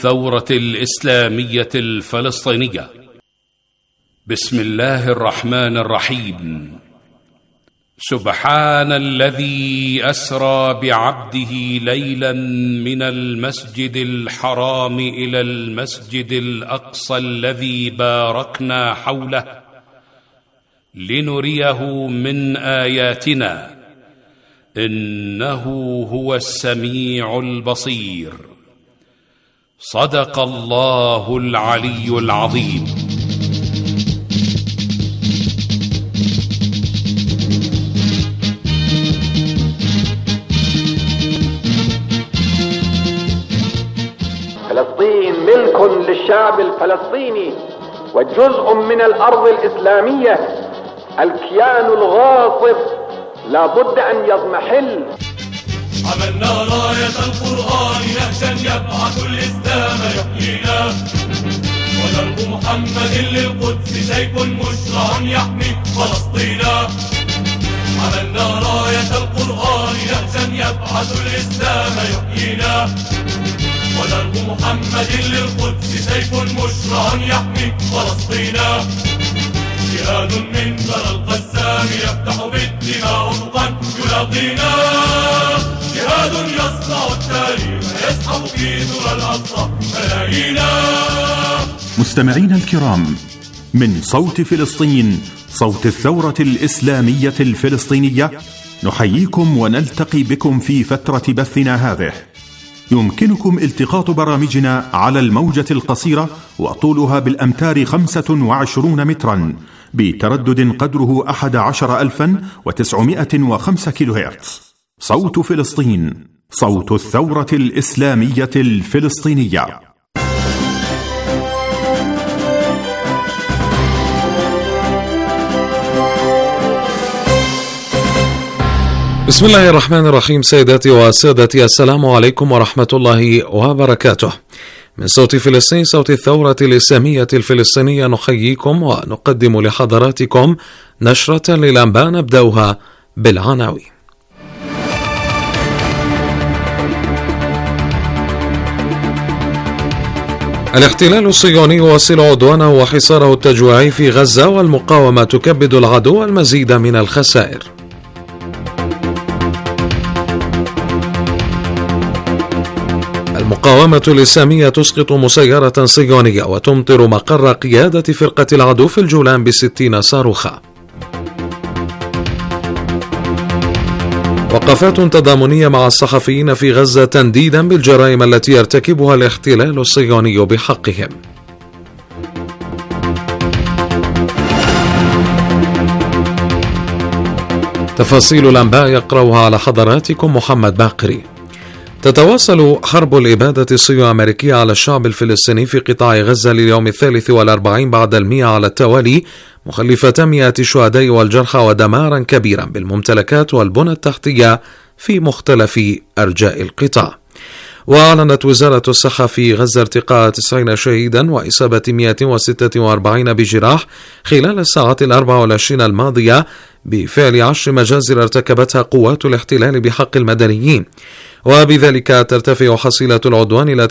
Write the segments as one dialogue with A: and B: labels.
A: الثورة الإسلامية الفلسطينية. بسم الله الرحمن الرحيم. سبحان الذي أسرى بعبده ليلا من المسجد الحرام إلى المسجد الأقصى الذي باركنا حوله لنريه من آياتنا إنه هو السميع البصير. صدق الله العلي العظيم.
B: فلسطين ملك للشعب الفلسطيني وجزء من الأرض الإسلامية. الكيان الغاصب لا بد أن يضمحل.
C: عملنا راية القرآن نهجا يبعث الإسلام يحيينا، ودرب محمد للقدس سيف مشرع يحمي فلسطينا. عملنا راية القرآن نهجا يبعث الإسلام يحيينا، ودرب محمد للقدس سيف مشرع يحمي فلسطينا. جهاد من ثرى القسام يفتح بالدماء افقا يلاقينا، جهاد يصنع التاريخ يسحب في ثرى الاقصى ملايينا.
D: مستمعينا الكرام، من صوت فلسطين، صوت الثورة الإسلامية الفلسطينية، نحييكم ونلتقي بكم في فترة بثنا هذه. يمكنكم التقاط برامجنا على الموجة القصيرة وطولها بالأمتار 25 مترا بتردد قدره 11905 كيلو هرتز. صوت فلسطين، صوت الثورة الإسلامية الفلسطينية.
E: بسم الله الرحمن الرحيم. سيداتي وسادتي، السلام عليكم ورحمة الله وبركاته. من صوت فلسطين، صوت الثورة الإسلامية الفلسطينية، نحييكم ونقدم لحضراتكم نشرة للأنباء نبدأها بالعناوين. الاحتلال الصهيوني يواصل عدوانه وحصاره التجويعي في غزة، والمقاومة تكبد العدو المزيد من الخسائر. المقاومة الإسلامية تسقط مسيرة صهيونية وتمطر مقر قيادة فرقة العدو في الجولان ب60 صاروخا. وقفات تضامنية مع الصحفيين في غزة تنديدا بالجرائم التي يرتكبها الاحتلال الصهيوني بحقهم. تفاصيل الأنباء يقرأها على حضراتكم محمد باقري. تتواصل حرب الإبادة الصهيونية على الشعب الفلسطيني في قطاع غزة لليوم 43 بعد 100 على التوالي، مخلفة 100 شهداء والجرحى ودمارا كبيرا بالممتلكات والبنى التحتية في مختلف أرجاء القطاع. وأعلنت وزارة الصحة في غزة ارتقاء 90 شهيدا وإصابة 146 بجراح خلال الساعات 24 الماضية بفعل 10 مجازر ارتكبتها قوات الاحتلال بحق المدنيين، وبذلك ترتفع حصيلة العدوان إلى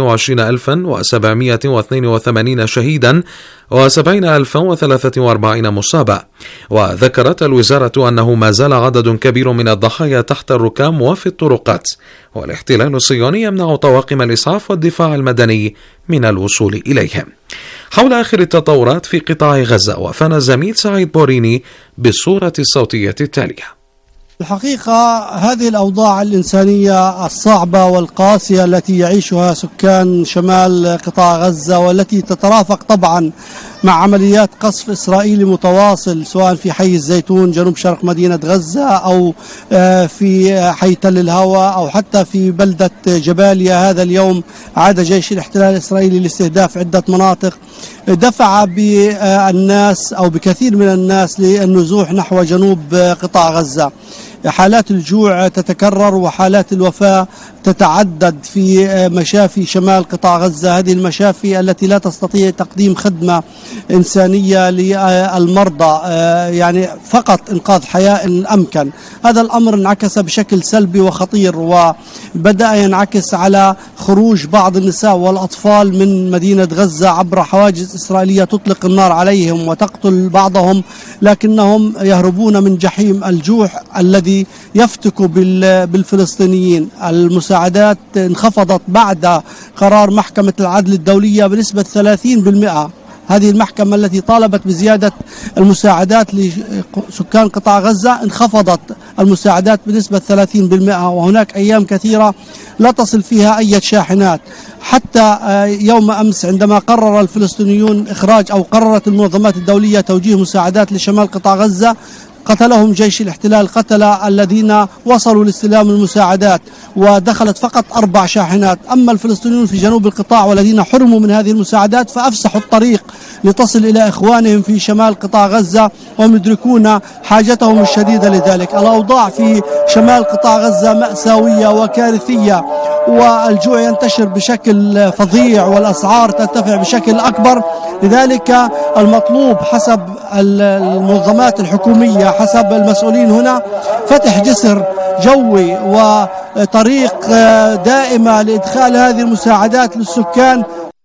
E: 29782 شهيدا و70043 مصابا. وذكرت الوزارة أنه ما زال عدد كبير من الضحايا تحت الركام وفي الطرقات، والاحتلال الصهيوني يمنع طواقم الإسعاف والدفاع المدني من الوصول إليهم. حول آخر التطورات في قطاع غزة، وفانا زميل سعيد بوريني بالصورة الصوتية التالية.
F: الحقيقة هذه الأوضاع الإنسانية الصعبة والقاسية التي يعيشها سكان شمال قطاع غزة، والتي تترافق طبعا مع عمليات قصف إسرائيلي متواصل، سواء في حي الزيتون جنوب شرق مدينة غزة، أو في حي تل الهوى، أو حتى في بلدة جباليا. هذا اليوم عاد جيش الاحتلال الإسرائيلي لاستهداف عدة مناطق، دفع بالناس أو بكثير من الناس للنزوح نحو جنوب قطاع غزة. حالات الجوع تتكرر وحالات الوفاة تتعدد في مشافي شمال قطاع غزة. هذه المشافي التي لا تستطيع تقديم خدمة إنسانية للمرضى، يعني فقط إنقاذ حياة إن أمكن. هذا الأمر انعكس بشكل سلبي وخطير، وبدأ ينعكس على خروج بعض النساء والأطفال من مدينة غزة عبر حواجز إسرائيلية تطلق النار عليهم وتقتل بعضهم، لكنهم يهربون من جحيم الجوع الذي يفتك بالفلسطينيين. المساعدات انخفضت بعد قرار محكمة العدل الدولية بنسبة 30%. هذه المحكمة التي طالبت بزيادة المساعدات لسكان قطاع غزة انخفضت المساعدات بنسبة 30%، وهناك أيام كثيرة لا تصل فيها أي شاحنات. حتى يوم أمس عندما قرر الفلسطينيون إخراج، أو قررت المنظمات الدولية توجيه مساعدات لشمال قطاع غزة، قتلهم جيش الاحتلال، قتل الذين وصلوا لاستلام المساعدات، ودخلت فقط 4 شاحنات. أما الفلسطينيون في جنوب القطاع والذين حرموا من هذه المساعدات فأفسحوا الطريق لتصل إلى إخوانهم في شمال قطاع غزة، وهم يدركون حاجتهم الشديدة لذلك. الأوضاع في شمال قطاع غزة مأساوية وكارثية، والجوع ينتشر بشكل فظيع والأسعار ترتفع بشكل أكبر. لذلك المطلوب حسب المنظمات الحكومية، حسب المسؤولين هنا، فتح جسر جوي وطريق دائمة لإدخال هذه المساعدات للسكان.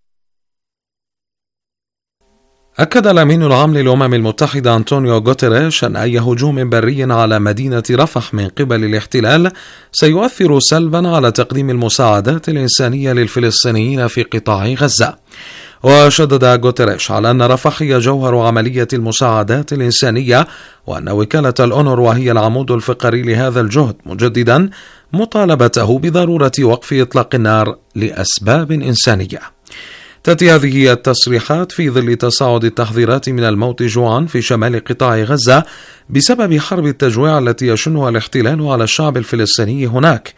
E: أكد الأمين العام للأمم المتحدة أنطونيو غوتيريش أن أي هجوم بري على مدينة رفح من قبل الاحتلال سيؤثر سلبا على تقديم المساعدات الإنسانية للفلسطينيين في قطاع غزة. وشدد غوتيريش على أن رفح هي جوهر عملية المساعدات الإنسانية، وأن وكالة الأونروا هي العمود الفقري لهذا الجهد، مجددا مطالبته بضرورة وقف إطلاق النار لأسباب إنسانية. تأتي هذه التصريحات في ظل تصاعد التحذيرات من الموت جوعا في شمال قطاع غزة بسبب حرب التجويع التي يشنها الاحتلال على الشعب الفلسطيني هناك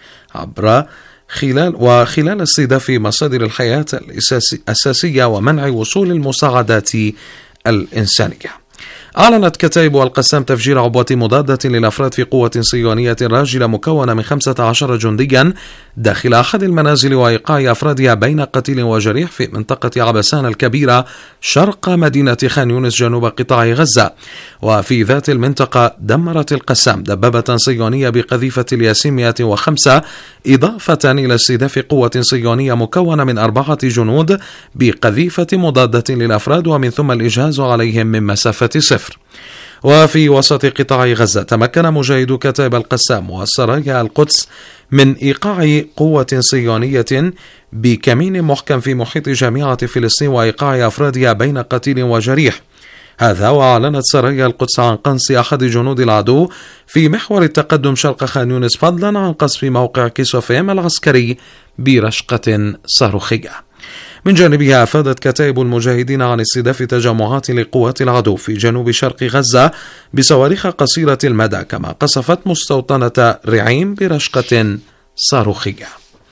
E: خلال استهداف مصادر الحياة الأساسية ومنع وصول المساعدات الإنسانية. أعلنت كتائب القسام تفجير عبوة مضادة للأفراد في قوة صهيونية راجلة مكونة من 15 جنديا داخل أحد المنازل، وإيقاع أفرادها بين قتيل وجريح في منطقة عبسان الكبيرة شرق مدينة خان يونس جنوب قطاع غزة. وفي ذات المنطقة دمرت القسام دبابة صهيونية بقذيفة الياسين 105، إضافة إلى استهداف قوة صهيونية مكونة من 4 جنود بقذيفة مضادة للأفراد، ومن ثم الإجهاز عليهم من مسافة 0. وفي وسط قطاع غزة تمكن مجاهدو كتائب القسام وسرايا القدس من إيقاع قوة صهيونية بكمين محكم في محيط جامعة فلسطين وإيقاع أفرادها بين قتيل وجريح. هذا وأعلنت سرايا القدس عن قنص أحد جنود العدو في محور التقدم شرق خان يونس، فضلا عن قصف موقع كيسوفيم العسكري برشقة صاروخية. من جانبها أفادت كتائب المجاهدين عن استهداف تجمعات لقوات العدو في جنوب شرق غزة بصواريخ قصيرة المدى، كما قصفت مستوطنة رعيم برشقة صاروخية.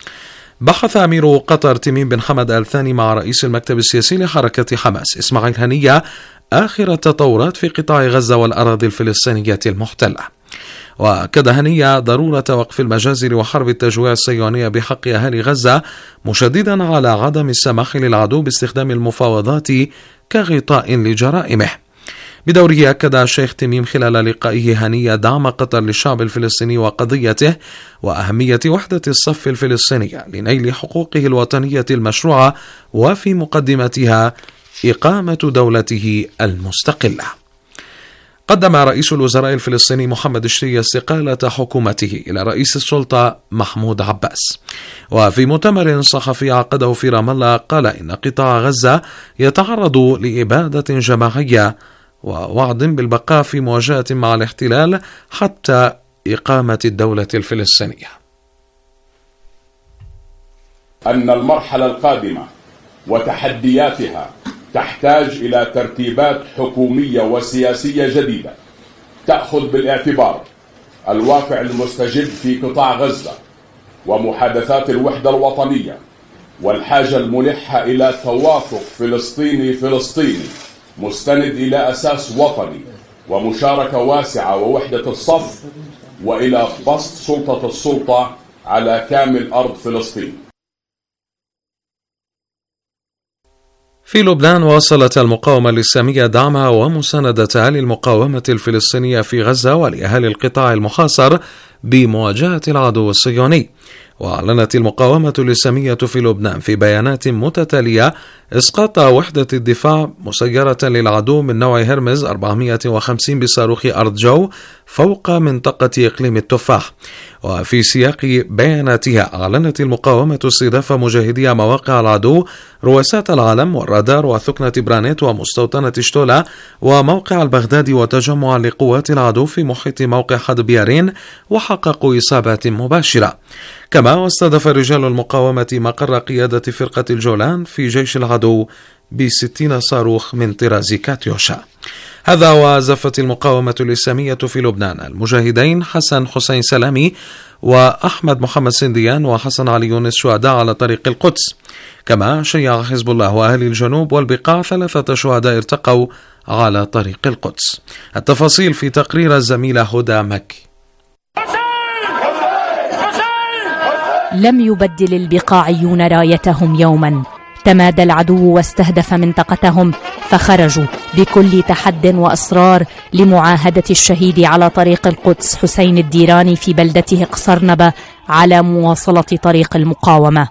E: بحث أمير قطر تميم بن حمد آل ثاني مع رئيس المكتب السياسي لحركة حماس إسماعيل هنية آخر التطورات في قطاع غزة والأراضي الفلسطينية المحتلة. وأكد هنية ضرورة وقف المجازر وحرب التجويع الصهيونية بحق أهالي غزة، مشددا على عدم السماح للعدو باستخدام المفاوضات كغطاء لجرائمه. بدوره أكد الشيخ تميم خلال لقائه هنية دعم قطر للشعب الفلسطيني وقضيته، وأهمية وحدة الصف الفلسطينية لنيل حقوقه الوطنية المشروعة، وفي مقدمتها إقامة دولته المستقلة. قدم رئيس الوزراء الفلسطيني محمد الشتي استقالة حكومته إلى رئيس السلطة محمود عباس. وفي مؤتمر صحفي عقده في رام الله قال إن قطاع غزة يتعرض لإبادة جماعية ووعد بالبقاء في مواجهة مع الاحتلال حتى إقامة الدولة الفلسطينية.
G: أن المرحلة القادمة وتحدياتها تحتاج إلى ترتيبات حكومية وسياسية جديدة تأخذ بالاعتبار الواقع المستجد في قطاع غزة ومحادثات الوحدة الوطنية والحاجة الملحة إلى توافق فلسطيني مستند إلى أساس وطني ومشاركة واسعة ووحدة الصف، وإلى بسط سلطة على كامل أرض فلسطين.
E: في لبنان واصلت المقاومة الإسلامية دعمها ومساندتها للمقاومة الفلسطينية في غزة ولأهالي القطاع المحاصر بمواجهة العدو الصهيوني. وأعلنت المقاومة الإسلامية في لبنان في بيانات متتالية إسقاط وحدة الدفاع مسيرة للعدو من نوع هرمز 450 بصاروخ أرض جو فوق منطقة إقليم التفاح. وفي سياق بياناتها أعلنت المقاومة استهداف مجاهدي مواقع العدو، رواسات العالم والرادار وثكنة برانيت ومستوطنة شتولا وموقع البغدادي وتجمع لقوات العدو في محيط موقع حدب يارين، وحققوا إصابات مباشرة. كما واستهدف رجال المقاومة مقر قيادة فرقة الجولان في جيش العدو ب60 صاروخ من طراز كاتيوشا. هذا وزفت المقاومة الإسلامية في لبنان المجاهدين حسن حسين سلامي وأحمد محمد سنديان وحسن علي يونس شهداء على طريق القدس. كما شيع حزب الله وأهل الجنوب والبقاع 3 شهداء ارتقوا على طريق القدس. التفاصيل في تقرير الزميلة هدى مكي.
H: لم يبدل البقاعيون رايتهم يوما، تمادى العدو واستهدف منطقتهم، فخرجوا بكل تحد وإصرار لمعاهدة الشهيد على طريق القدس حسين الديراني في بلدته قصرنبة على مواصلة طريق المقاومة.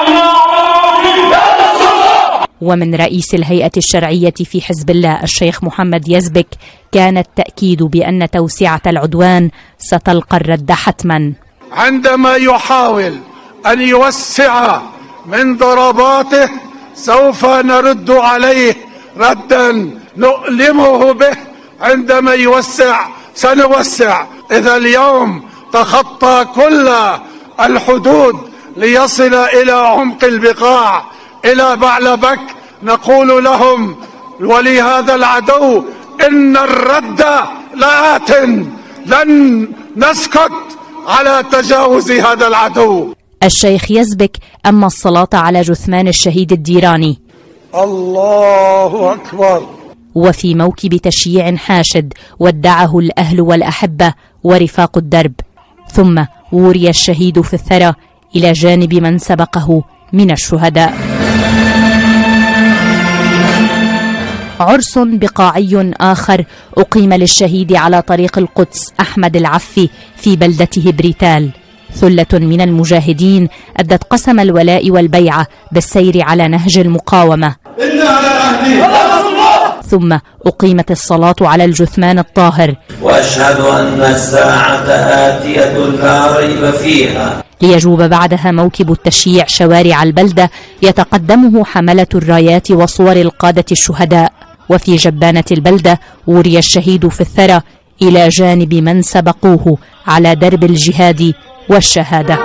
H: ومن رئيس الهيئة الشرعية في حزب الله الشيخ محمد يزبك كان التأكيد بأن توسعة العدوان ستلقى الرد حتما.
I: عندما يحاول أن يوسع من ضرباته سوف نرد عليه ردا نؤلمه به. عندما يوسع سنوسع. إذا اليوم تخطى كل الحدود ليصل إلى عمق البقاع إلى بعلبك، نقول لهم ولهذا العدو إن الرد لآت، لن نسكت على تجاوز هذا العدو.
H: الشيخ يزبك أما الصلاة على جثمان الشهيد الديراني.
I: الله أكبر.
H: وفي موكب تشييع حاشد ودعه الأهل والأحبة ورفاق الدرب، ثم وري الشهيد في الثرى إلى جانب من سبقه من الشهداء. عرس بقاعي آخر أقيم للشهيد على طريق القدس أحمد العفي في بلدته بريتال. ثلة من المجاهدين أدت قسم الولاء والبيعة بالسير على نهج المقاومة. ثم أقيمت الصلاة على الجثمان الطاهر.
J: وأشهد أن الساعة آتية لا ريب فيها.
H: ليجوب بعدها موكب التشييع شوارع البلدة يتقدمه حملة الرايات وصور القادة الشهداء. وفي جبانة البلدة وري الشهيد في الثرى إلى جانب من سبقوه على درب الجهاد والشهادة.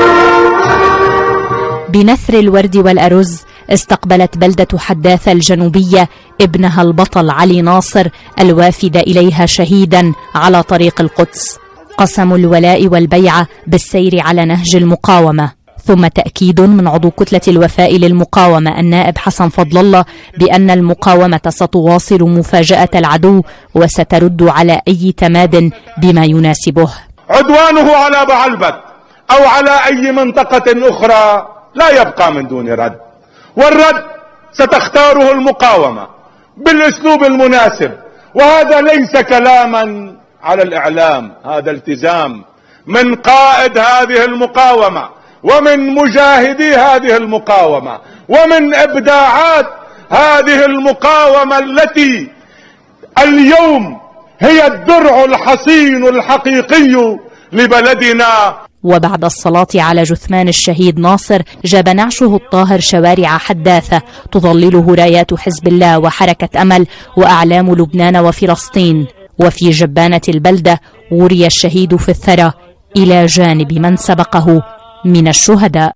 H: بنثر الورد والأرز استقبلت بلدة حداثة الجنوبية ابنها البطل علي ناصر الوافد إليها شهيدا على طريق القدس. قسم الولاء والبيعة بالسير على نهج المقاومة. ثم تأكيد من عضو كتلة الوفاء للمقاومة النائب حسن فضل الله بأن المقاومة ستواصل مفاجأة العدو وسترد على أي تماد بما يناسبه.
I: عدوانه على بعلبك أو على أي منطقة أخرى لا يبقى من دون رد، والرد ستختاره المقاومة بالأسلوب المناسب. وهذا ليس كلاما على الإعلام، هذا التزام من قائد هذه المقاومة ومن مجاهدي هذه المقاومة ومن إبداعات هذه المقاومة التي اليوم هي الدرع الحصين الحقيقي لبلدنا.
H: وبعد الصلاة على جثمان الشهيد ناصر جاب نعشه الطاهر شوارع حداثة تظلله رايات حزب الله وحركة أمل وأعلام لبنان وفلسطين. وفي جبانة البلدة وري الشهيد في الثرى إلى جانب من سبقه من الشهداء.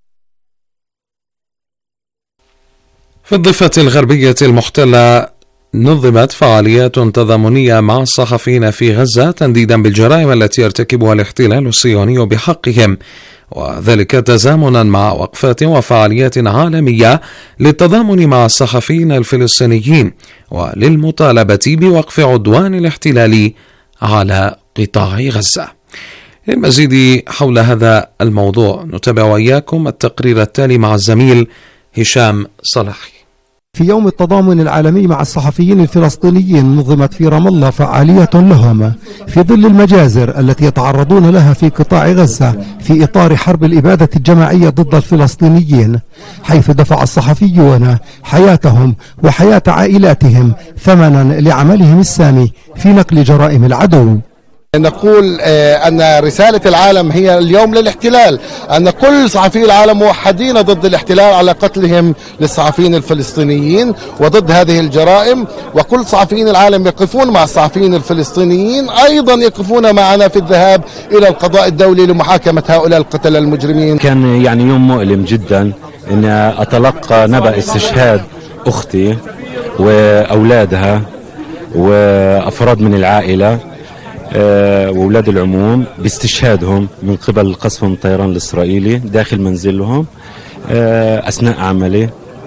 E: في الضفة الغربية المحتلة نظمت فعاليات تضامنية مع الصحفيين في غزة تنديدا بالجرائم التي يرتكبها الاحتلال الصهيوني بحقهم، وذلك تزامنا مع وقفات وفعاليات عالمية للتضامن مع الصحفيين الفلسطينيين وللمطالبة بوقف عدوان الاحتلال على قطاع غزة. للمزيد حول هذا الموضوع نتابع وإياكم التقرير التالي مع الزميل هشام صلاحي.
K: في يوم التضامن العالمي مع الصحفيين الفلسطينيين نظمت في رام الله فعالية لهم في ظل المجازر التي يتعرضون لها في قطاع غزة في إطار حرب الإبادة الجماعية ضد الفلسطينيين، حيث دفع الصحفيون حياتهم وحياة عائلاتهم ثمنا لعملهم السامي في نقل جرائم العدو.
L: نقول أن رسالة العالم هي اليوم للاحتلال، أن كل صحفي العالم موحدين ضد الاحتلال على قتلهم للصحفيين الفلسطينيين وضد هذه الجرائم، وكل صحفيين العالم يقفون مع الصحفيين الفلسطينيين، أيضا يقفون معنا في الذهاب إلى القضاء الدولي لمحاكمة هؤلاء القتلة المجرمين.
M: كان يعني يوم مؤلم جدا أن أتلقى نبأ استشهاد أختي وأولادها وأفراد من العائلة وأولاد العموم باستشهادهم من قبل قصفهم الطيران الإسرائيلي داخل منزلهم أثناء عملي،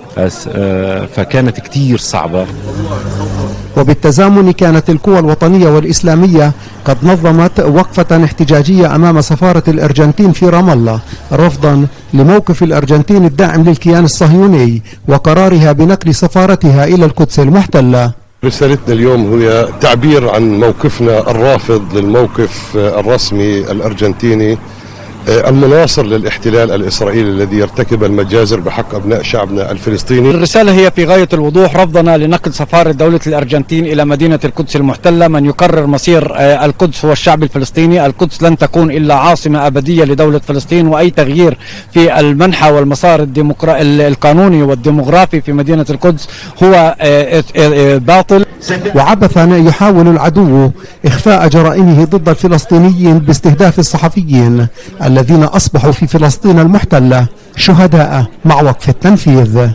M: فكانت كتير صعبة.
K: وبالتزامن كانت القوى الوطنية والإسلامية قد نظمت وقفة احتجاجية أمام سفارة الأرجنتين في رام الله رفضا لموقف الأرجنتين الداعم للكيان الصهيوني وقرارها بنقل سفارتها إلى القدس المحتلة.
N: رسالتنا اليوم هي تعبير عن موقفنا الرافض للموقف الرسمي الأرجنتيني المناصر للاحتلال الإسرائيلي الذي يرتكب المجازر بحق أبناء شعبنا الفلسطيني.
O: الرسالة هي في غاية الوضوح، رفضنا لنقل سفارة دولة الأرجنتين إلى مدينة القدس المحتلة. من يقرر مصير القدس هو الشعب الفلسطيني. القدس لن تكون إلا عاصمة أبدية لدولة فلسطين، وأي تغيير في المنحى والمسار القانوني والديمغرافي في مدينة القدس هو باطل.
K: وعبثا يحاول العدو إخفاء جرائمه ضد الفلسطينيين باستهداف الصحفيين الذين أصبحوا في فلسطين المحتلة شهداء مع وقف التنفيذ.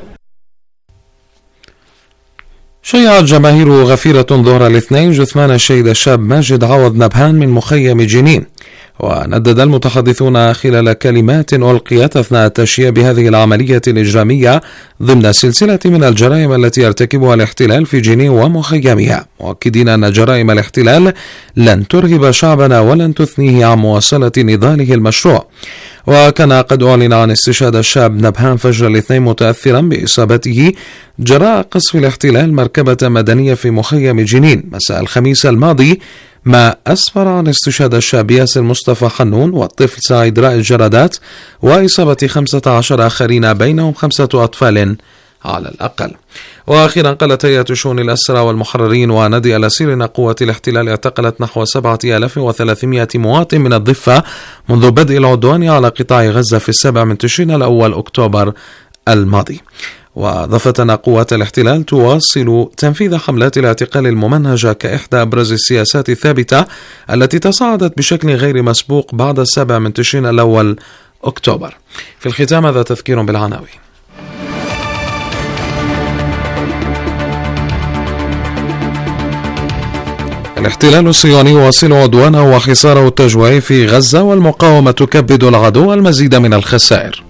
E: شيعت جماهير غفيرة ظهر الاثنين جثمان الشهيد الشاب ماجد عوض نبهان من مخيم جنين، وندد المتحدثون خلال كلمات ألقيت أثناء التشييع بهذه العملية الإجرامية ضمن سلسلة من الجرائم التي يرتكبها الاحتلال في جنين ومخيمها، مؤكدين أن جرائم الاحتلال لن ترهب شعبنا ولن تثنيه عن مواصلة نضاله المشروع. وكان قد أعلن عن استشهاد الشاب نبهان فجر الاثنين متأثرا بإصابته جراء قصف الاحتلال مركبة مدنية في مخيم جنين مساء الخميس الماضي، ما أسفر عن استشهاد الشاب ياسر مصطفى حنون والطفل سعيد رائد جرادات وإصابة 15 آخرين بينهم 5 أطفال على الأقل. وأخيرا قالت هيئة شؤون الأسرى والمحررين ونادي الأسير أن قوة الاحتلال اعتقلت نحو 7300 مواطن من الضفة منذ بدء العدوان على قطاع غزة في 7 تشرين الأول أكتوبر الماضي. وأضافت أن قوات الاحتلال تواصل تنفيذ حملات الاعتقال الممنهجة كإحدى أبرز السياسات الثابتة التي تصاعدت بشكل غير مسبوق بعد 7 تشرين الأول أكتوبر. في الختام هذا تذكير بالعناوين. الاحتلال الصهيوني يواصل عدوانه وحصاره التجويعي في غزة، والمقاومة تكبد العدو المزيد من الخسائر.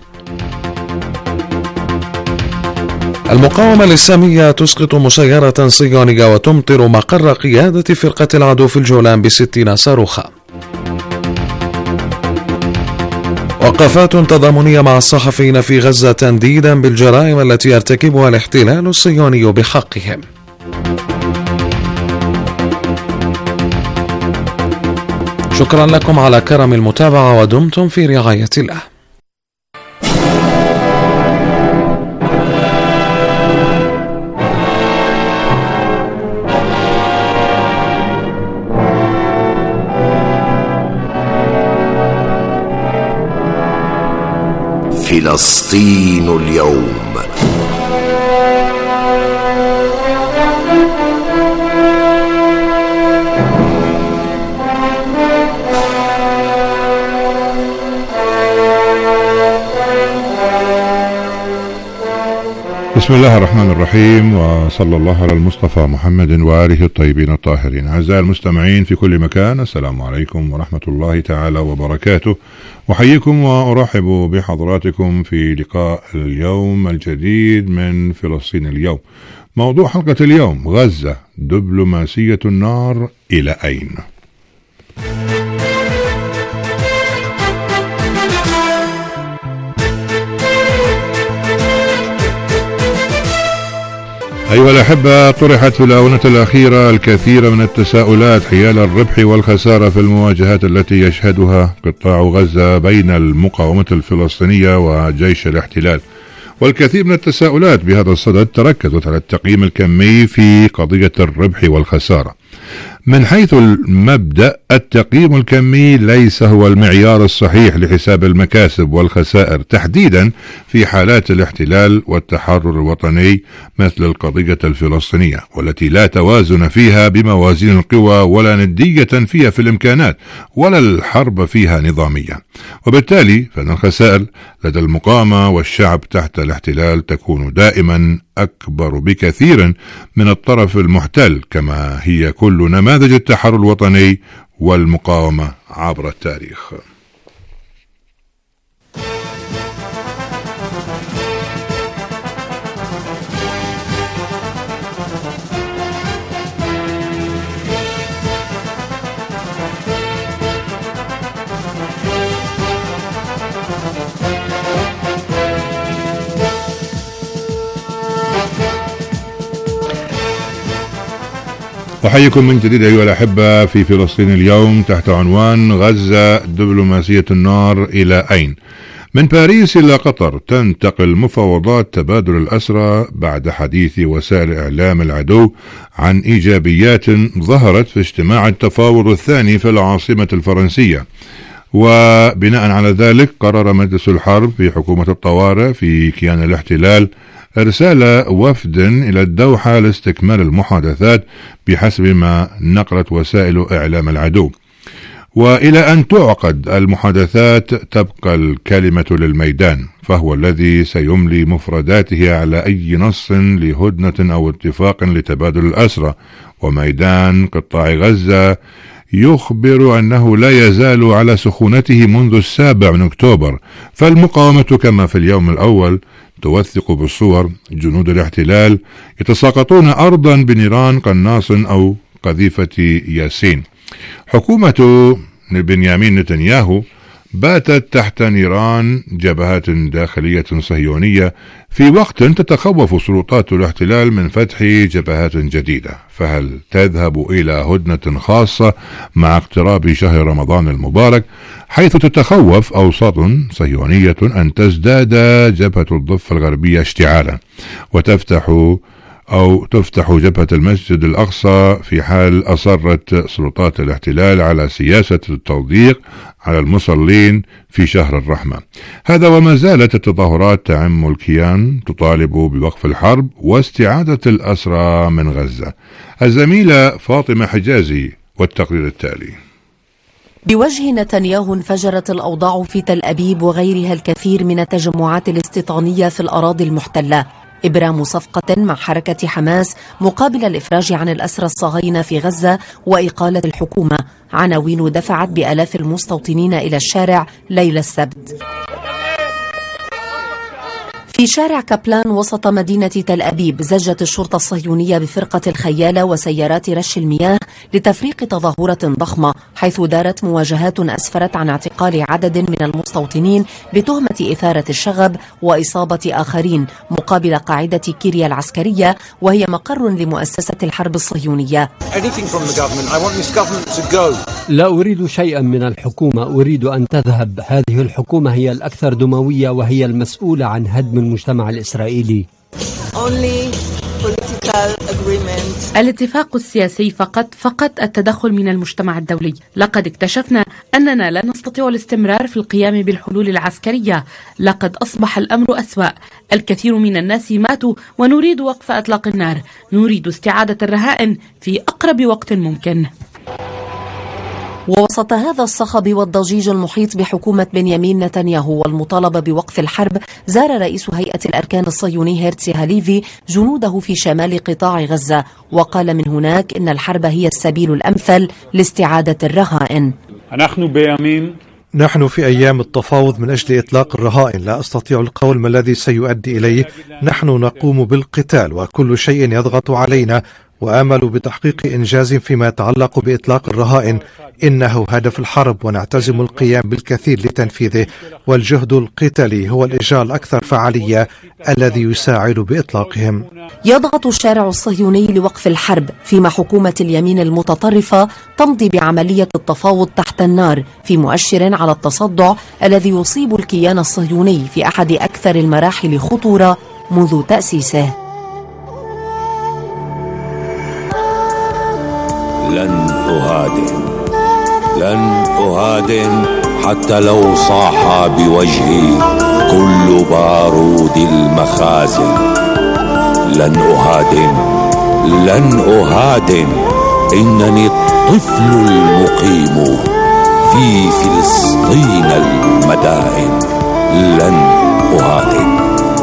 E: المقاومة الإسلامية تسقط مسيرة صهيونية وتمطر مقر قيادة فرقة العدو في الجولان ب60 صاروخا. وقفات تضامنية مع الصحفيين في غزة تنديدا بالجرائم التي يرتكبها الاحتلال الصهيوني بحقهم. شكرا لكم على كرم المتابعة ودمتم في رعاية الله.
P: فلسطين اليوم.
Q: بسم الله الرحمن الرحيم، وصلى الله على المصطفى محمد وآله الطيبين الطاهرين. أعزائي المستمعين في كل مكان، السلام عليكم ورحمة الله تعالى وبركاته. أحييكم وأرحب بحضراتكم في لقاء اليوم الجديد من فلسطين اليوم. موضوع حلقة اليوم: غزة دبلوماسية النار إلى أين؟ أيها الأحبة، طرحت في الآونة الأخيرة الكثير من التساؤلات حيال الربح والخسارة في المواجهات التي يشهدها قطاع غزة بين المقاومة الفلسطينية وجيش الاحتلال، والكثير من التساؤلات بهذا الصدد تركزت على التقييم الكمي في قضية الربح والخسارة. من حيث المبدأ، التقييم الكمي ليس هو المعيار الصحيح لحساب المكاسب والخسائر، تحديدا في حالات الاحتلال والتحرر الوطني مثل القضية الفلسطينية، والتي لا توازن فيها بموازين القوى ولا ندية فيها في الإمكانات ولا الحرب فيها نظامية. وبالتالي فإن الخسائر لدى المقاومة والشعب تحت الاحتلال تكون دائما أكبر بكثير من الطرف المحتل، كما هي كل نماذج التحرر الوطني والمقاومة عبر التاريخ. أحييكم من جديد أيها الأحبة في فلسطين اليوم تحت عنوان غزة دبلوماسية النار إلى أين؟ من باريس إلى قطر تنتقل مفاوضات تبادل الأسرى بعد حديث وسائل إعلام العدو عن إيجابيات ظهرت في اجتماع التفاوض الثاني في العاصمة الفرنسية. وبناء على ذلك قرر مجلس الحرب في حكومة الطوارئ في كيان الاحتلال إرسال وفد إلى الدوحة لاستكمال المحادثات بحسب ما نقلت وسائل إعلام العدو. وإلى أن تعقد المحادثات تبقى الكلمة للميدان، فهو الذي سيملي مفرداته على أي نص لهدنة أو اتفاق لتبادل الأسرى. وميدان قطاع غزة يخبر أنه لا يزال على سخونته منذ 7 أكتوبر، فالمقاومة كما في اليوم الأول توثق بالصور جنود الاحتلال يتساقطون أرضا بنيران قناص أو قذيفة ياسين. حكومة بنيامين نتنياهو باتت تحت نيران جبهات داخلية صهيونية في وقت تتخوف سلطات الاحتلال من فتح جبهات جديدة. فهل تذهب إلى هدنة خاصة مع اقتراب شهر رمضان المبارك، حيث تتخوف أوساط صهيونية أن تزداد جبهة الضفة الغربية اشتعالا تفتح جبهة المسجد الأقصى في حال أصرت سلطات الاحتلال على سياسة التضييق على المصلين في شهر الرحمة؟ هذا وما زالت التظاهرات تعم الكيان تطالب بوقف الحرب واستعادة الأسرى من غزة. الزميلة فاطمة حجازي والتقرير التالي.
R: بوجه نتنياهو انفجرت الأوضاع في تل أبيب وغيرها الكثير من التجمعات الاستيطانية في الأراضي المحتلة. إبرام صفقة مع حركة حماس مقابل الإفراج عن الأسرى الصهاينة في غزة وإقالة الحكومة، عناوين دفعت بآلاف المستوطنين إلى الشارع ليلة السبت. في شارع كابلان وسط مدينة تل أبيب زجت الشرطة الصهيونية بفرقة الخيالة وسيارات رش المياه لتفريق تظاهرة ضخمة، حيث دارت مواجهات أسفرت عن اعتقال عدد من المستوطنين بتهمة إثارة الشغب وإصابة آخرين مقابل قاعدة كيريا العسكرية، وهي مقر لمؤسسة الحرب الصهيونية.
S: لا أريد شيئا من الحكومة، أريد أن تذهب. هذه الحكومة هي الأكثر دموية وهي المسؤولة عن هدم المجتمع الإسرائيلي.
T: الاتفاق السياسي فقط التدخل من المجتمع الدولي. لقد اكتشفنا أننا لا نستطيع الاستمرار في القيام بالحلول العسكرية. لقد أصبح الأمر أسوأ، الكثير من الناس ماتوا ونريد وقف إطلاق النار. نريد استعادة الرهائن في أقرب وقت ممكن.
R: ووسط هذا الصخب والضجيج المحيط بحكومة بنيامين نتنياهو والمطالبة بوقف الحرب، زار رئيس هيئة الأركان الصهيوني هيرتسي هاليفي جنوده في شمال قطاع غزة، وقال من هناك إن الحرب هي السبيل الأمثل لاستعادة الرهائن.
U: نحن في أيام التفاوض من أجل إطلاق الرهائن، لا أستطيع القول ما الذي سيؤدي إليه. نحن نقوم بالقتال وكل شيء يضغط علينا، وآمل بتحقيق إنجاز فيما يتعلق بإطلاق الرهائن. إنه هدف الحرب ونعتزم القيام بالكثير لتنفيذه، والجهد القتالي هو الإجراء الأكثر فعالية الذي يساعد بإطلاقهم.
R: يضغط الشارع الصهيوني لوقف الحرب، فيما حكومة اليمين المتطرفة تمضي بعملية التفاوض تحت النار، في مؤشر على التصدع الذي يصيب الكيان الصهيوني في أحد أكثر المراحل خطورة منذ تأسيسه.
A: لن أهادن حتى لو صاح بوجهي كل بارود المخازن. لن أهادن إنني الطفل المقيم في فلسطين المدائن. لن أهادن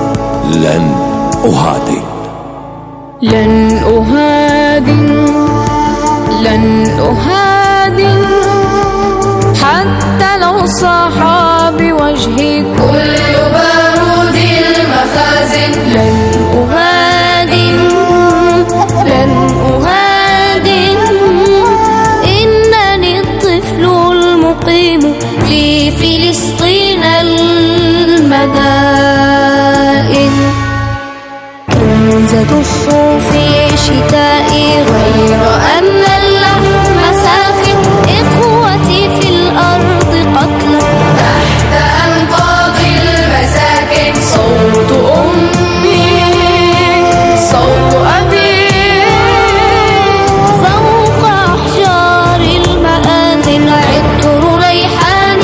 V: حتى لو صاح بوجهي كل بارود المخازن. لن أهادن إنني الطفل المقيم في فلسطين المدائن. كنزة الصوف شتائي غير أن اللحم ساخن. إخوتي في الأرض قتلى تحت أنقاض المساكن. صوت أمي صوت أبي فوق أحجار المآذن. عطر ريحان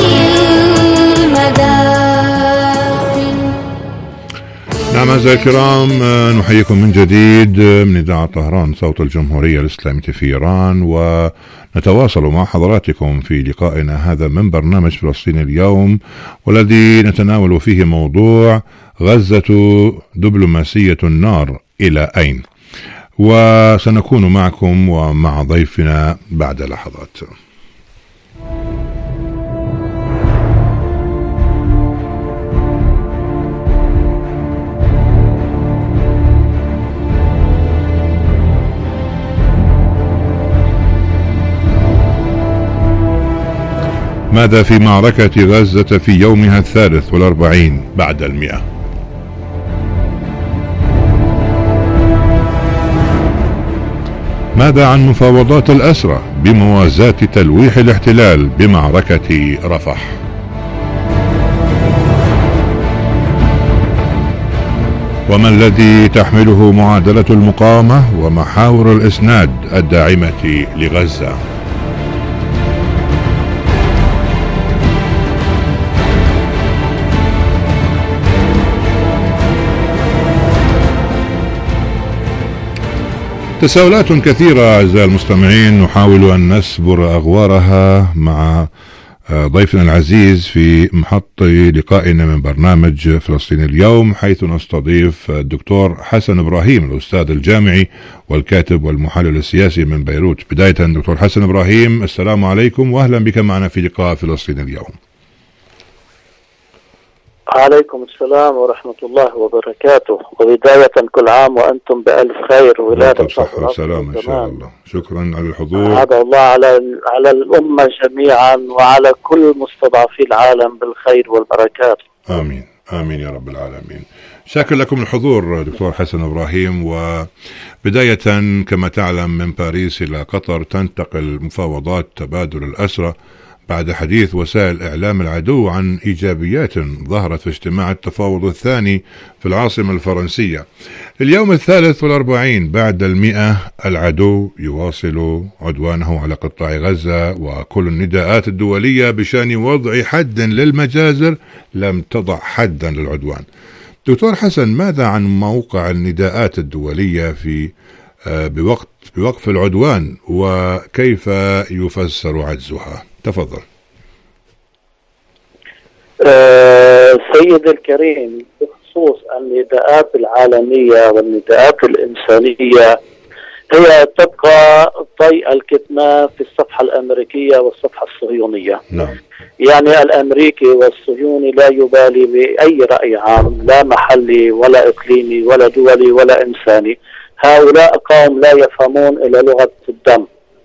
V: المدافن.
Q: نعم أعزائي الكرام، نحييكم من جديد من إذاعة طهران صوت الجمهورية الإسلامية في إيران، ونتواصل مع حضراتكم في لقائنا هذا من برنامج فلسطين اليوم، والذي نتناول فيه موضوع غزة دبلوماسية النار إلى أين؟ وسنكون معكم ومع ضيفنا بعد لحظات. ماذا في معركة غزة في يومها 43 بعد 100؟ ماذا عن مفاوضات الأسرى بموازاة تلويح الاحتلال بمعركة رفح؟ وما الذي تحمله معادلة المقاومة ومحاور الإسناد الداعمة لغزة؟ تساؤلات كثيرة أعزائي المستمعين، نحاول أن نسبر أغوارها مع ضيفنا العزيز في محط لقائنا من برنامج فلسطين اليوم، حيث نستضيف الدكتور حسن إبراهيم الأستاذ الجامعي والكاتب والمحلل السياسي من بيروت. بداية دكتور حسن إبراهيم، السلام عليكم وأهلا بك معنا في لقاء فلسطين اليوم.
W: عليكم السلام ورحمة الله وبركاته، وبداية كل عام وأنتم بألف خير وولادة
Q: صحة وسلامة إن شاء الله. شكرا على الحضور.
W: هذا الله على الأمة جميعا وعلى كل مستضعفي العالم بالخير والبركات.
Q: آمين آمين يا رب العالمين. شاكر لكم الحضور دكتور حسن إبراهيم. وبداية كما تعلم من باريس إلى قطر تنتقل مفاوضات تبادل الأسرى بعد حديث وسائل إعلام العدو عن إيجابيات ظهرت في اجتماع التفاوض الثاني في العاصمة الفرنسية. اليوم 43 بعد 100 العدو يواصل عدوانه على قطاع غزة، وكل النداءات الدولية بشأن وضع حد للمجازر لم تضع حدا للعدوان. دكتور حسن، ماذا عن موقع النداءات الدولية في بوقف العدوان وكيف يفسر عجزها؟ تفضل.
W: سيد الكريم، بخصوص النداءات العالمية والنداءات الإنسانية، هي تبقى طي الكتمان في الصفحة الأمريكية والصفحة الصهيونية.
Q: نعم.
W: يعني الأمريكي والصهيوني لا يبالي بأي رأي عام، لا محلي ولا إقليمي ولا دولي ولا إنساني. هؤلاء قوم لا يفهمون إلا لغة الدم،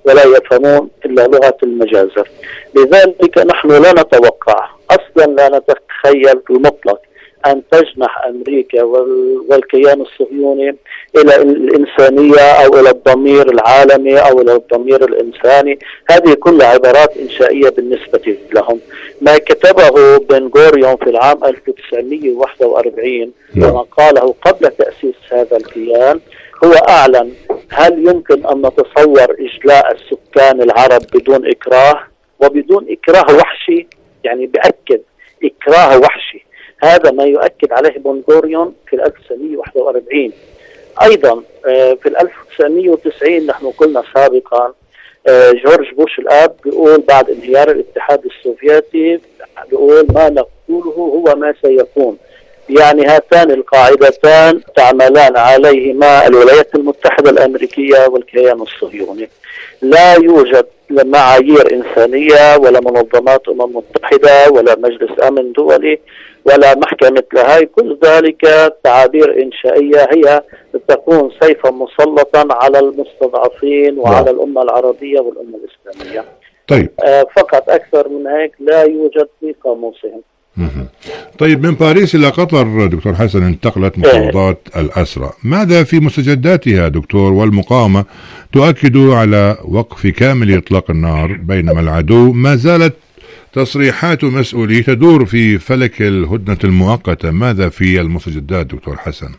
W: ولا يفهمون إلا لغة المجازر. لذلك نحن لا نتوقع أصلا، لا نتخيل في المطلق أن تجنح أمريكا والكيان الصهيوني إلى الإنسانية أو إلى الضمير العالمي أو إلى الضمير الإنساني. هذه كلها عبارات إنشائية بالنسبة لهم. ما كتبه بن غوريون في العام 1941 وما قاله قبل تأسيس هذا الكيان هو أعلن: هل يمكن أن نتصور إجلاء السكان العرب بدون إكراه وبدون إكراه وحشي؟ يعني بأكد إكراه وحشي. هذا ما يؤكد عليه بن غوريون في 1941. أيضا في 1990 نحن قلنا سابقا جورج بوش الآب بيقول بعد انهيار الاتحاد السوفيتي، بيقول: ما نقوله هو ما سيكون. يعني هاتان القاعدتان تعملان عليهما الولايات المتحدة الأمريكية والكيان الصهيوني. لا يوجد معايير إنسانية ولا منظمات متحدة ولا مجلس أمن دولي ولا محكمة لهاي. كل ذلك تعابير إنشائية هي تكون سيفا مسلطا على المستضعفين وعلى الأمة العربية والأمة الإسلامية.
Q: طيب.
W: فقط، أكثر من هيك لا يوجد في قاموسهم.
Q: طيب، من باريس إلى قطر دكتور حسن انتقلت مفاوضات الأسرى، ماذا في مستجداتها دكتور؟ والمقاومة تؤكد على وقف كامل إطلاق النار، بينما العدو ما زالت تصريحات مسؤوليه تدور في فلك الهدنة المؤقتة. ماذا في المستجدات دكتور حسن؟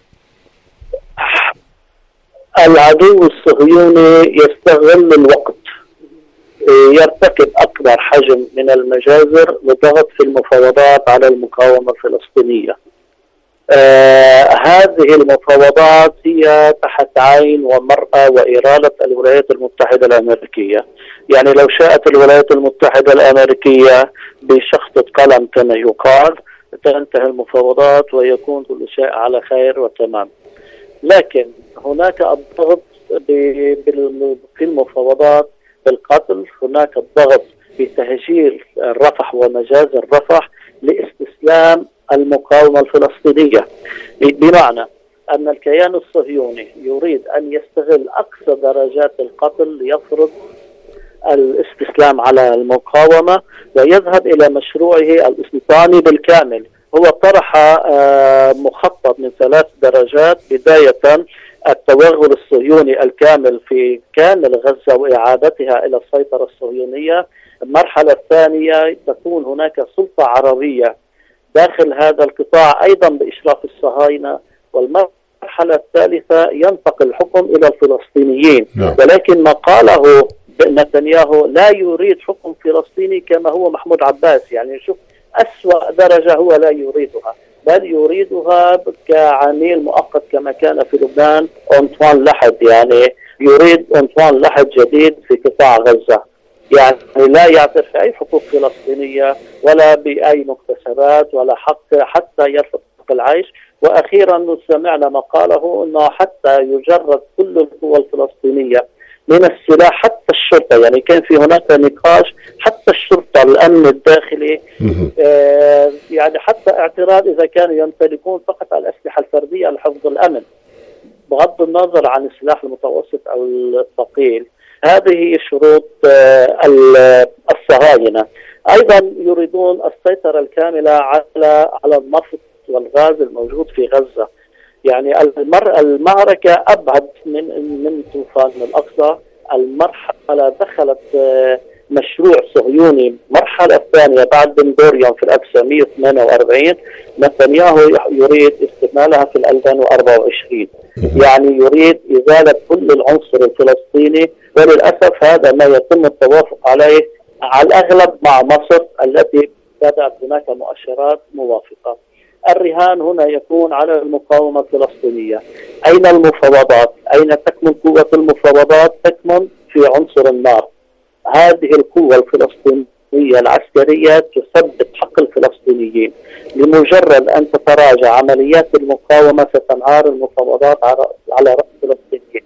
W: العدو الصهيوني يستغل الوقت، يرتكب أكبر حجم من المجازر لضغط في المفاوضات على المقاومة الفلسطينية. هذه المفاوضات هي تحت عين ومرأى وإرادة الولايات المتحدة الأمريكية. يعني لو شاءت الولايات المتحدة الأمريكية بشخطة قلم كما يقال تنتهي المفاوضات ويكون كل شيء على خير وتمام. لكن هناك الضغط في المفاوضات بالقتل، هناك الضغط بتهجير رفح ومجازر رفح لاستسلام المقاومة الفلسطينية، بمعنى أن الكيان الصهيوني يريد أن يستغل أقصى درجات القتل ليفرض الاستسلام على المقاومة ويذهب إلى مشروعه الاستيطاني بالكامل. هو طرح مخطط من 3 درجات: بداية التوغل الصهيوني الكامل في كامل غزة وإعادتها إلى السيطرة الصهيونية. المرحلة الثانية تكون هناك سلطة عربية داخل هذا القطاع أيضا بإشراف الصهاينة. والمرحلة الثالثة ينتقل الحكم إلى الفلسطينيين. ولكن ما قاله نتنياهو لا يريد حكم فلسطيني كما هو محمود عباس. يعني شوف، أسوأ درجة هو لا يريدها، بل يريدها كعميل مؤقت كما كان في لبنان أنطوان لحد. يعني يريد أنطوان لحد جديد في قطاع غزة، يعني لا يعترف بأي حقوق فلسطينية ولا بأي مكتسبات ولا حق حتى يرفض العيش. وأخيرا سمعنا مقاله أنه حتى يجرد كل القوى الفلسطينية من السلاح حتى الشرطة. يعني كان في هناك نقاش حتى الشرطة الأمن الداخلي، يعني حتى اعتراض إذا كانوا يمتلكون فقط الأسلحة الفردية لحفظ الأمن بغض النظر عن السلاح المتوسط أو الثقيل. هذه هي شروط الصهاينة. أيضا يريدون السيطرة الكاملة على النفط والغاز الموجود في غزة. يعني المعركة أبعد من طوفان الأقصى. المرحلة دخلت مشروع صهيوني. المرحلة الثانية بعد بن غوريون في 1948 نتنياهو يريد استكمالها في 2024. يعني يريد إزالة كل العنصر الفلسطيني، وللأسف هذا ما يتم التوافق عليه على الأغلب مع مصر التي بدأت هناك مؤشرات موافقة. الرهان هنا يكون على المقاومة الفلسطينية. أين المفاوضات؟ أين تكمن قوة المفاوضات؟ تكمن في عنصر النار. هذه القوة الفلسطينية العسكرية تثبت حق الفلسطينيين. لمجرد أن تتراجع عمليات المقاومة ستنهار المفاوضات على رأس الفلسطينيين.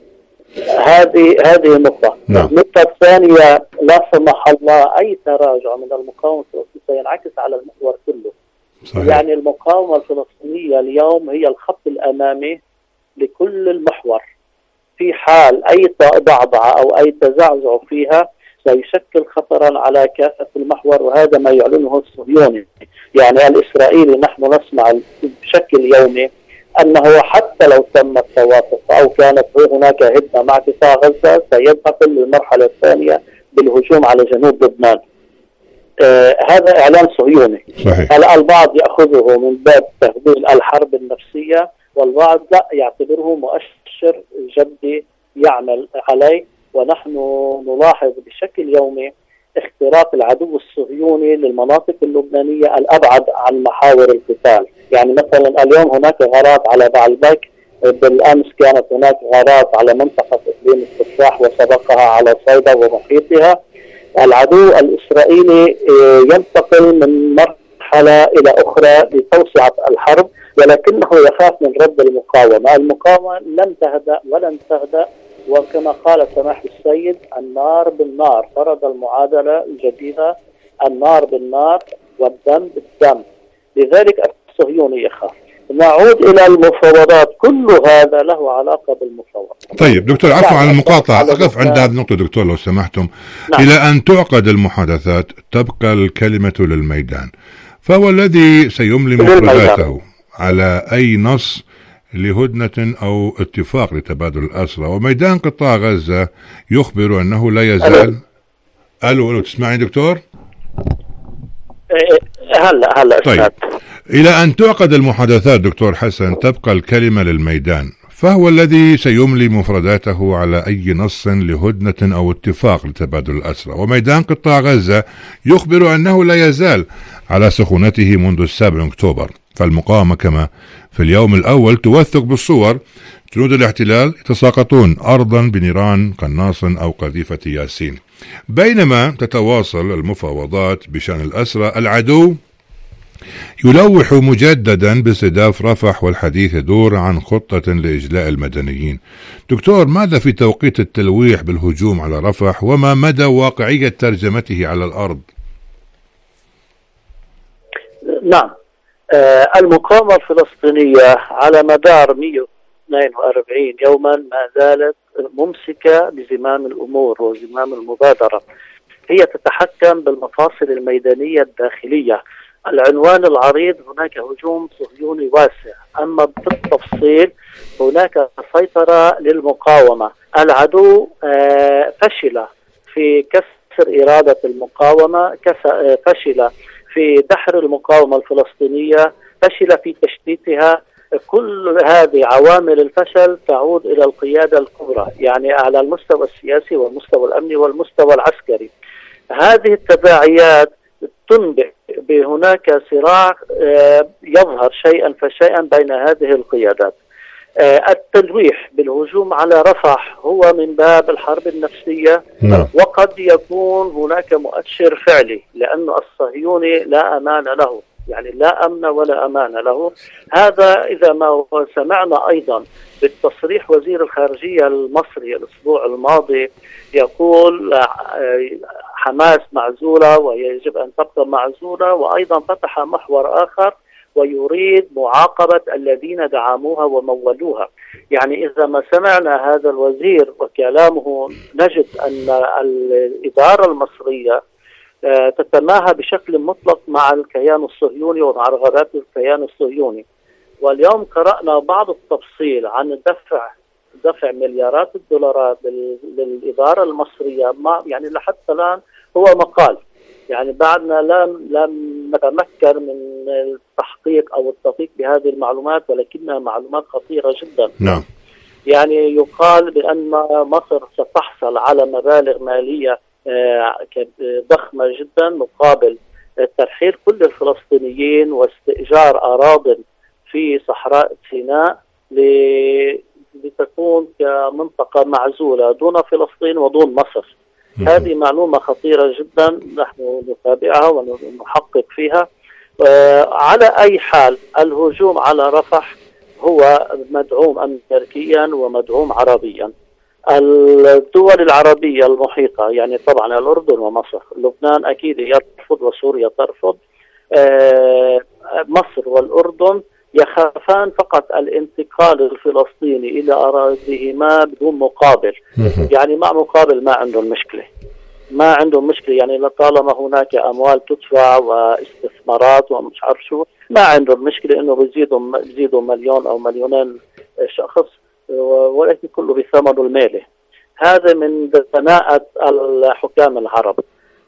W: هذه النقطة. النقطة الثانية، لا سمح الله أي تراجع من المقاومة الفلسطينية سينعكس على المحور كله. صحيح. يعني المقاومة الفلسطينية اليوم هي الخط الأمامي لكل المحور. في حال أي ضعضعة أو أي تزعزع فيها سيشكل خطرا على كافة المحور، وهذا ما يعلنه الصهيوني. يعني الإسرائيلي نحن نسمع بشكل يومي أنه حتى لو تم التوافق أو كانت هناك هدنة مع قطاع غزة سينتقل للمرحلة الثانية بالهجوم على جنوب لبنان. هذا إعلان صهيوني. صحيح. البعض يأخذه من باب تهديد الحرب النفسية، والبعض لا، يعتبره مؤشر جدي يعمل عليه. ونحن نلاحظ بشكل يومي اختراق العدو الصهيوني للمناطق اللبنانية الأبعد عن محاور القتال. يعني مثلا اليوم هناك غارات على بعلبك، بالأمس كانت هناك غارات على منطقة إقليم التفاح وسبقها على صيدا ومحيطها. العدو الإسرائيلي ينتقل من مرحلة إلى أخرى لتوسعة الحرب، ولكنه يخاف من رد المقاومة. المقاومة لم تهدأ ولن تهدأ، وكما قال سماح السيد النار بالنار، فرض المعادلة الجديدة النار بالنار والدم بالدم. لذلك الصهيوني يخاف. نعود إلى المفاوضات، كل هذا له علاقة بالمفاوضات.
Q: طيب دكتور، عفوا عن المقاطعة، أقف عند هذه النقطة دكتور لو سمحتم. نعم. إلى أن تعقد المحادثات تبقى الكلمة للميدان، فهو الذي سيملي مفرداته على أي نص لهدنة أو اتفاق لتبادل الأسرى، وميدان قطاع غزة يخبر أنه لا يزال. ألو تسمعني دكتور؟
W: هلا
Q: طيب، إلى أن تعقد المحادثات دكتور حسن تبقى الكلمة للميدان، فهو الذي سيملي مفرداته على أي نص لهدنة أو اتفاق لتبادل الأسرى، وميدان قطاع غزة يخبر أنه لا يزال على سخونته منذ 7 أكتوبر. فالمقاومة كما في اليوم الأول توثق بالصور جنود الاحتلال يتساقطون أرضا بنيران قناص أو قذيفة ياسين. بينما تتواصل المفاوضات بشأن الأسرى، العدو يلوح مجددا باستهداف رفح، والحديث يدور عن خطة لإجلاء المدنيين. دكتور، ماذا في توقيت التلويح بالهجوم على رفح، وما مدى واقعية ترجمته على الأرض؟
W: نعم، المقاومة الفلسطينية على مدار 142 يوما ما زالت ممسكة بزمام الأمور وزمام المبادرة. هي تتحكم بالمفاصل الميدانية الداخلية. العنوان العريض هناك هجوم صهيوني واسع، أما بالتفصيل هناك سيطرة للمقاومة. العدو فشل في كسر إرادة المقاومة، فشل في دحر المقاومة الفلسطينية، فشل في تشتيتها. كل هذه عوامل الفشل تعود إلى القيادة الكبرى، يعني على المستوى السياسي والمستوى الأمني والمستوى العسكري. هذه التداعيات تنبئ بهناك صراع يظهر شيئا فشيئا بين هذه القيادات. التلويح بالهجوم على رفح هو من باب الحرب النفسية. وقد يكون هناك مؤشر فعلي، لأن الصهيوني لا أمان له، يعني لا أمن ولا أمان له. هذا إذا ما سمعنا أيضا بالتصريح وزير الخارجية المصري الأسبوع الماضي يقول حماس معزولة ويجب أن تبقى معزولة، وأيضا فتح محور آخر ويريد معاقبة الذين دعموها ومولوها. يعني إذا ما سمعنا هذا الوزير وكلامه نجد أن الإدارة المصرية تتماهى بشكل مطلق مع الكيان الصهيوني ومع رغبات الكيان الصهيوني. واليوم قرأنا بعض التفصيل عن دفع مليارات الدولارات للإدارة المصرية، يعني لحتى الآن هو مقال، يعني بعدنا لم نتمكن من التحقيق أو التدقيق بهذه المعلومات، ولكنها معلومات خطيرة جدا.
Q: نعم.
W: يعني يقال بأن مصر ستحصل على مبالغ مالية ضخمة جدا مقابل ترحيل كل الفلسطينيين واستئجار أراضٍ في صحراء سيناء لتكون كمنطقة معزولة دون فلسطين ودون مصر. هذه معلومة خطيرة جدا، نحن نتابعها ونحقق فيها. على أي حال الهجوم على رفح هو مدعوم أمريكيا ومدعوم عربيا. الدول العربية المحيطة، يعني طبعا الأردن ومصر، لبنان أكيد يرفض وسوريا ترفض. مصر والأردن يخافان فقط الانتقال الفلسطيني إلى أراضيهما بدون مقابل. يعني مع مقابل ما عندهم مشكلة، ما عندهم مشكلة، يعني لطالما هناك أموال تدفع واستثمارات ومش عارف شو، ما عندهم مشكلة إنه بيزيدوا مليون أو مليونين شخص، ولكن كله بثمن المالي. هذا من دناءة الحكام العرب.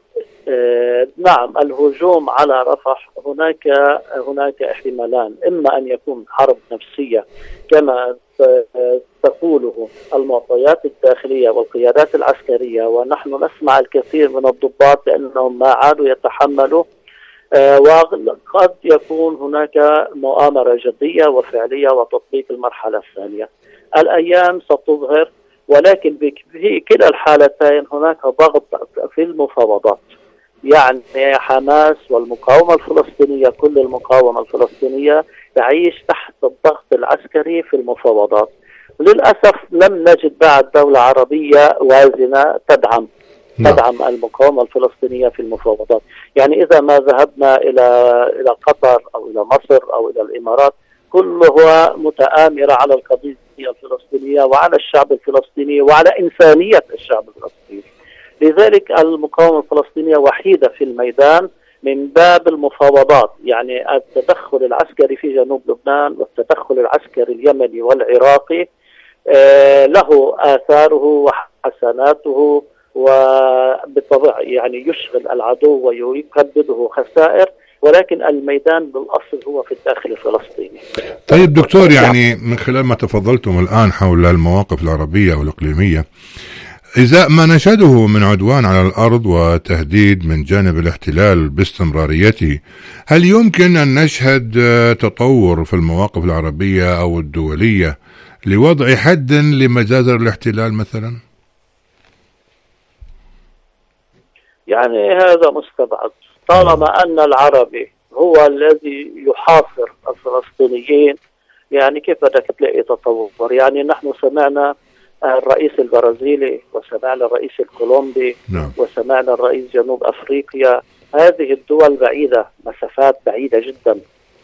W: نعم، الهجوم على رفح هناك احتمالان، إما أن يكون حرب نفسية كما تقوله المعطيات الداخلية والقيادات العسكرية، ونحن نسمع الكثير من الضباط بأنهم ما عادوا يتحملوا، وقد يكون هناك مؤامرة جدية وفعلية وتطبيق المرحلة الثانية. الأيام ستظهر، ولكن في كلا الحالتين هناك ضغط في المفاوضات. يعني حماس والمقاومة الفلسطينية، كل المقاومة الفلسطينية تعيش تحت الضغط العسكري في المفاوضات. للأسف لم نجد بعد دولة عربية وازنة تدعم المقاومة الفلسطينية في المفاوضات. يعني إذا ما ذهبنا إلى قطر أو إلى مصر أو إلى الإمارات، كلها متآمرة على القضية الفلسطينية وعلى الشعب الفلسطيني وعلى إنسانية الشعب الفلسطيني. لذلك المقاومة الفلسطينية وحيدة في الميدان من باب المفاوضات. يعني التدخل العسكري في جنوب لبنان والتدخل العسكري اليمني والعراقي له آثاره وحسناته، وبالطبع يعني يشغل العدو ويكبده خسائر، ولكن الميدان بالأصل هو في الداخل الفلسطيني.
Q: طيب دكتور، يعني من خلال ما تفضلتم الآن حول المواقف العربية والإقليمية، إزاء ما نشهده من عدوان على الأرض وتهديد من جانب الاحتلال باستمراريته، هل يمكن أن نشهد تطور في المواقف العربية أو الدولية لوضع حد لمجازر الاحتلال مثلا؟
W: يعني هذا مستبعد، طالما أن العربي هو الذي يحاصر الفلسطينيين. يعني كيف بدك تلاقي تطور؟ يعني نحن سمعنا الرئيس البرازيلي، وسمعنا الرئيس الكولومبي، وسمعنا الرئيس جنوب أفريقيا. هذه الدول بعيدة، مسافات بعيدة جدا،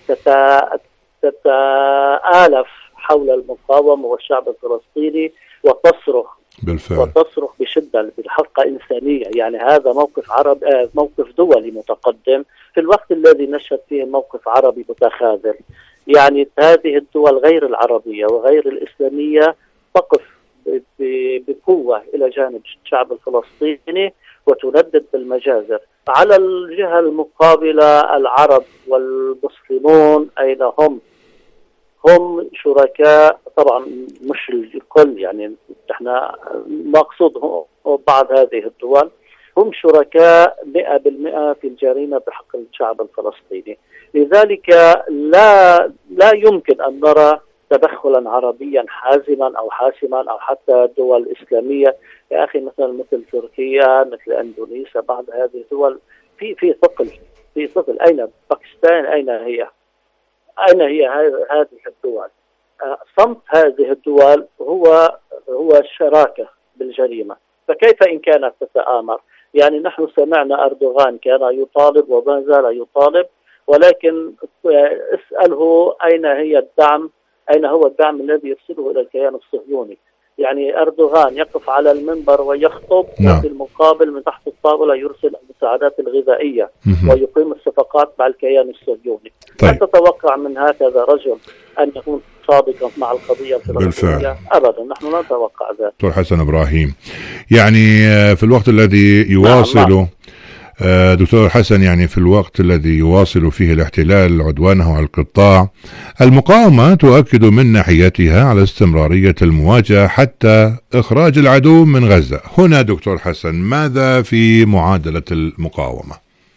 W: تتآلف حول المقاومة والشعب الفلسطيني وتصرخ بالفعل. وتصرخ بشدة بالحق إنسانية. يعني هذا موقف موقف دولي متقدم في الوقت الذي نشهد فيه موقف عربي متخاذل. يعني هذه الدول غير العربية وغير الإسلامية تقف بقوة إلى جانب الشعب الفلسطيني وتندد بالمجازر. على الجهة المقابلة العرب والمسلمون أين هم؟ هم شركاء طبعا، مش الكل، يعني احنا مقصود بعض هذه الدول هم شركاء 100% في الجريمة بحق الشعب الفلسطيني. لذلك لا يمكن أن نرى تدخلا عربيا حازما أو حاسما أو حتى دول إسلامية. يا أخي مثل تركيا، مثل أندونيسيا، بعض هذه الدول في ثقل. أين باكستان؟ أين هي هذه الدول؟ صمت هذه الدول هو الشراكة بالجريمة. فكيف إن كانت تتآمر؟ يعني نحن سمعنا أردوغان كان يطالب وما زال يطالب، ولكن اسأله أين هو الدعم الذي يرسله إلى الكيان الصهيوني؟ يعني أردوغان يقف على المنبر ويخطب، وفي المقابل من تحت الطاولة يرسل المساعدات الغذائية ويقيم الصفقات مع الكيان الصهيوني. لا تتوقع من هكذا رجل أن يكون صادقا مع القضية الفلسطينية أبدا، نحن لا نتوقع ذلك.
Q: دكتور حسن إبراهيم، يعني في الوقت الذي يواصل دكتور حسن، يعني في الوقت الذي يواصل فيه الاحتلال عدوانه على القطاع، المقاومة تؤكد من ناحيتها على استمرارية المواجهة حتى إخراج العدو من غزة. هنا دكتور حسن، ماذا في معادلة المقاومة؟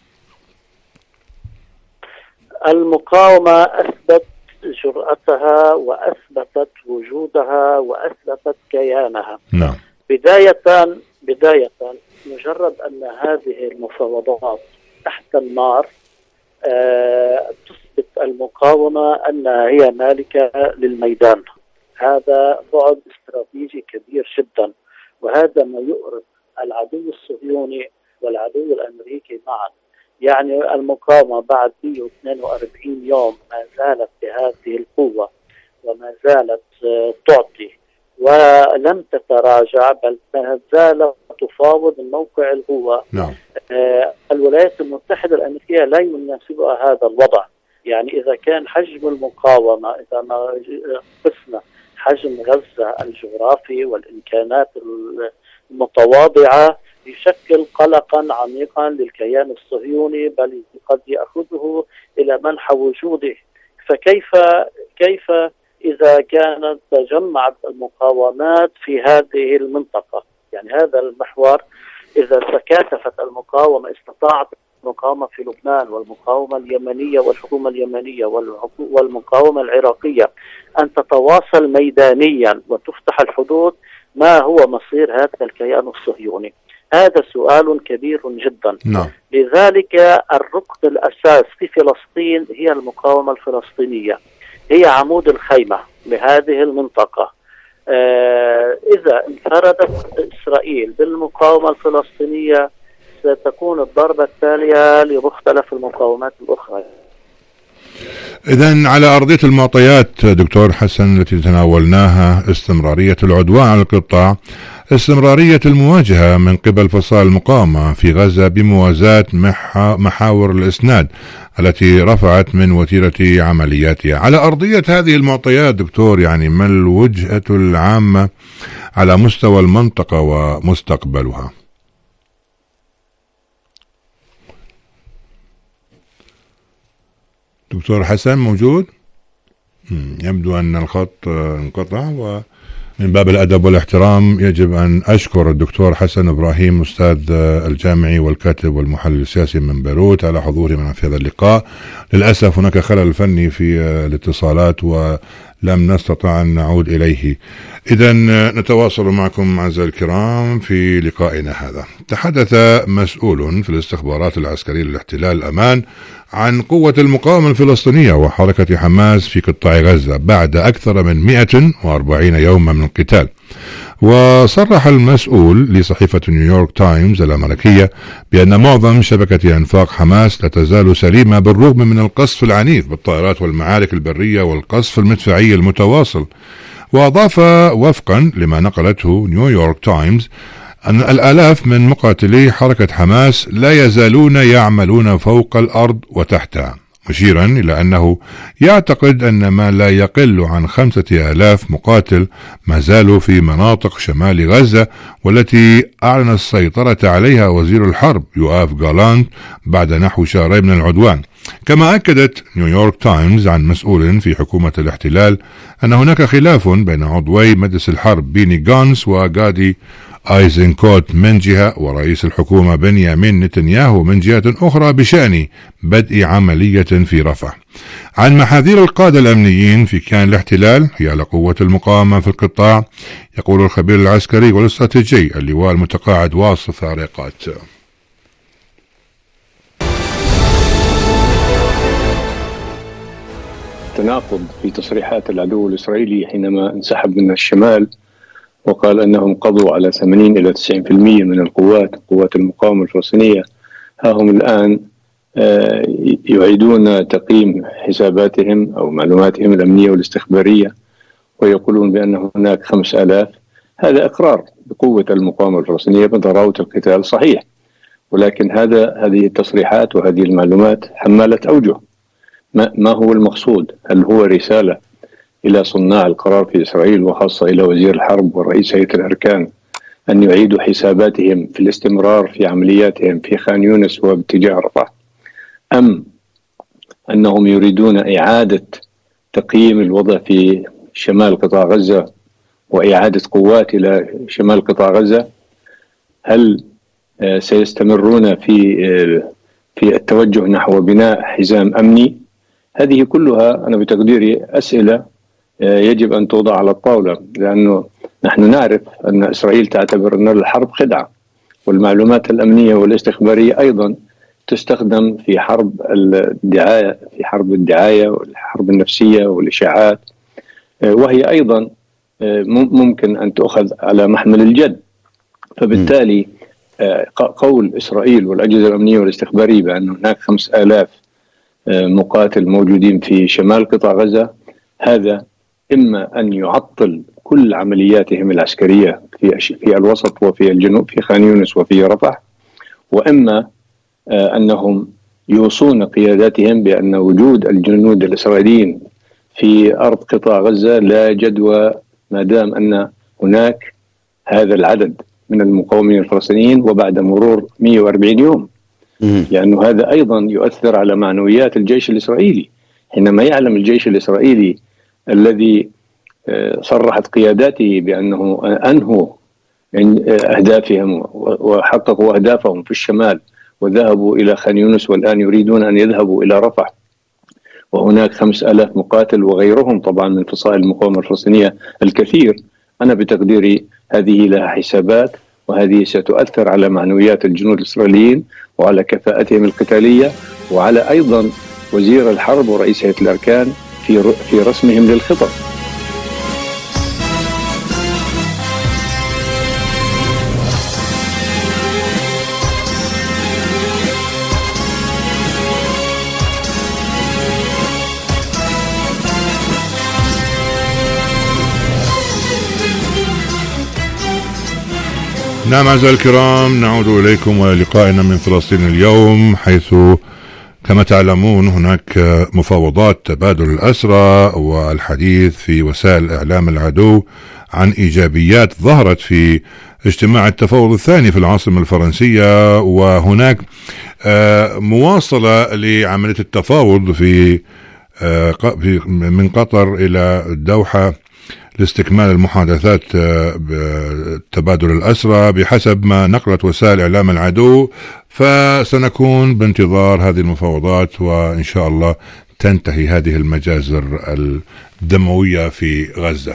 W: المقاومة أثبت جرأتها وأثبتت وجودها وأثبتت كيانها.
Q: نعم.
W: بداية مجرد أن هذه المفاوضات تحت النار تثبت المقاومة أنها هي مالكة للميدان. هذا بعد استراتيجي كبير جدا، وهذا ما يؤرق العدو الصهيوني والعدو الأمريكي معا. يعني المقاومة بعد 142 يوم ما زالت بهذه القوة وما زالت تعطي ولم تتراجع، بل ما زالت تفاوض من موقع القوة.
Q: نعم.
W: الولايات المتحدة الأمريكية لا يناسبها هذا الوضع. يعني إذا كان حجم المقاومة، إذا ما قسنا حجم غزة الجغرافي والإمكانات المتواضعة، يشكل قلقا عميقا للكيان الصهيوني، بل قد يأخذه إلى منح وجوده. فكيف إذا كانت تجمعت المقاومات في هذه المنطقة؟ يعني هذا المحور، إذا تكاتفت المقاومة، استطاعت المقاومة في لبنان والمقاومة اليمنية والحكومة اليمنية والمقاومة العراقية أن تتواصل ميدانيا وتفتح الحدود، ما هو مصير هذا الكيان الصهيوني؟ هذا سؤال كبير جدا.
Q: نعم.
W: لذلك الركن الأساس في فلسطين هي المقاومة الفلسطينية، هي عمود الخيمة لهذه المنطقة. إذا انفردت إسرائيل بالمقاومة الفلسطينية ستكون الضربة التالية لمختلف المقاومات الأخرى.
Q: إذن على أرضية المعطيات دكتور حسن التي تناولناها، استمرارية العدوان على القطاع، استمرارية المواجهة من قبل فصائل المقاومة في غزة بموازاة محاور الإسناد التي رفعت من وتيرة عملياتها. على أرضية هذه المعطيات دكتور، يعني ما الوجهة العامة على مستوى المنطقة ومستقبلها؟ دكتور حسن موجود؟ يبدو أن الخط انقطع، ومن باب الأدب والاحترام يجب أن أشكر الدكتور حسن إبراهيم أستاذ الجامعي والكاتب والمحلل السياسي من بيروت على حضوره معنا في هذا اللقاء. للأسف هناك خلل فني في الاتصالات ولم نستطع أن نعود إليه. إذن نتواصل معكم أعزائي الكرام في لقائنا هذا. تحدث مسؤول في الاستخبارات العسكرية للاحتلال الأمان عن قوة المقاومة الفلسطينية وحركة حماس في قطاع غزة بعد أكثر من 140 يوما من القتال. وصرح المسؤول لصحيفة نيويورك تايمز الأمريكية بأن معظم شبكة أنفاق حماس لا تزال سليمة بالرغم من القصف العنيف بالطائرات والمعارك البرية والقصف المدفعي المتواصل. وأضاف وفقا لما نقلته نيويورك تايمز أن الآلاف من مقاتلي حركة حماس لا يزالون يعملون فوق الأرض وتحتها، مشيرا إلى أنه يعتقد أن ما لا يقل عن 5000 مقاتل ما زالوا في مناطق شمال غزة، والتي أعلن السيطرة عليها وزير الحرب يؤاف جالانت بعد نحو شهرين من العدوان. كما أكدت نيويورك تايمز عن مسؤول في حكومة الاحتلال أن هناك خلاف بين عضوي مجلس الحرب بيني غانس وغادي ايزنكوت من جهة ورئيس الحكومة بنيامين نتنياهو من جهة أخرى بشأن بدء عملية في رفح. عن محاذير القادة الأمنيين في كيان الاحتلال هي على قوة المقاومة في القطاع، يقول الخبير العسكري والاستراتيجي اللواء المتقاعد واصف عريقات.
B: تناقض في تصريحات العدو الإسرائيلي حينما انسحب من الشمال وقال أنهم قضوا على 80 إلى 90% من قوات المقاومة الفلسطينية. ها هم الآن يعيدون تقييم حساباتهم أو معلوماتهم الأمنية والاستخبارية ويقولون بأن هناك 5000. هذا إقرار بقوة المقاومة الفلسطينية بضراوة القتال صحيح، ولكن هذه التصريحات وهذه المعلومات حمالة أوجه. ما هو المقصود؟ هل هو رسالة إلى صناع القرار في إسرائيل وخاصة إلى وزير الحرب ورئيس هيئة الأركان أن يعيدوا حساباتهم في الاستمرار في عملياتهم في خان يونس وباتجاه رفح، أم أنهم يريدون إعادة تقييم الوضع في شمال قطاع غزة وإعادة قوات إلى شمال قطاع غزة؟ هل سيستمرون في التوجه نحو بناء حزام أمني؟ هذه كلها أنا بتقديري أسئلة يجب أن توضع على الطاولة، لأنه نحن نعرف أن إسرائيل تعتبر أن الحرب خدعة، والمعلومات الأمنية والاستخبارية أيضا تستخدم في حرب الدعاية والحرب النفسية والإشاعات، وهي أيضا ممكن أن تؤخذ على محمل الجد. فبالتالي قول إسرائيل والأجهزة الأمنية والاستخبارية بأن هناك 5000 مقاتل موجودين في شمال قطاع غزة، هذا إما أن يعطل كل عملياتهم العسكرية في الوسط وفي الجنوب في خان يونس وفي رفح، وإما أنهم يوصون قياداتهم بأن وجود الجنود الإسرائيليين في أرض قطاع غزة لا جدوى ما دام أن هناك هذا العدد من المقاومين الفلسطينيين وبعد مرور 140 يوم. لأنه هذا أيضا يؤثر على معنويات الجيش الإسرائيلي، حينما يعلم الجيش الإسرائيلي الذي صرحت قياداته بأنه أنهوا أهدافهم وحققوا أهدافهم في الشمال وذهبوا إلى خان يونس والآن يريدون أن يذهبوا إلى رفح، وهناك 5000 مقاتل وغيرهم طبعا من فصائل المقاومة الفلسطينية الكثير. أنا بتقديري هذه لها حسابات، وهذه ستؤثر على معنويات الجنود الإسرائيليين وعلى كفاءتهم القتالية وعلى أيضا وزير الحرب ورئيس هيئة الأركان في رسمهم للخطط.
Q: نعم أعزائي الكرام، نعود إليكم ولقائنا من فلسطين اليوم، حيث كما تعلمون هناك مفاوضات تبادل الأسرى والحديث في وسائل إعلام العدو عن إيجابيات ظهرت في اجتماع التفاوض الثاني في العاصمة الفرنسية، وهناك مواصلة لعملية التفاوض من قطر إلى الدوحة لاستكمال المحادثات بتبادل الأسرى بحسب ما نقلت وسائل إعلام العدو. فسنكون بانتظار هذه المفاوضات، وإن شاء الله تنتهي هذه المجازر الدموية في غزة.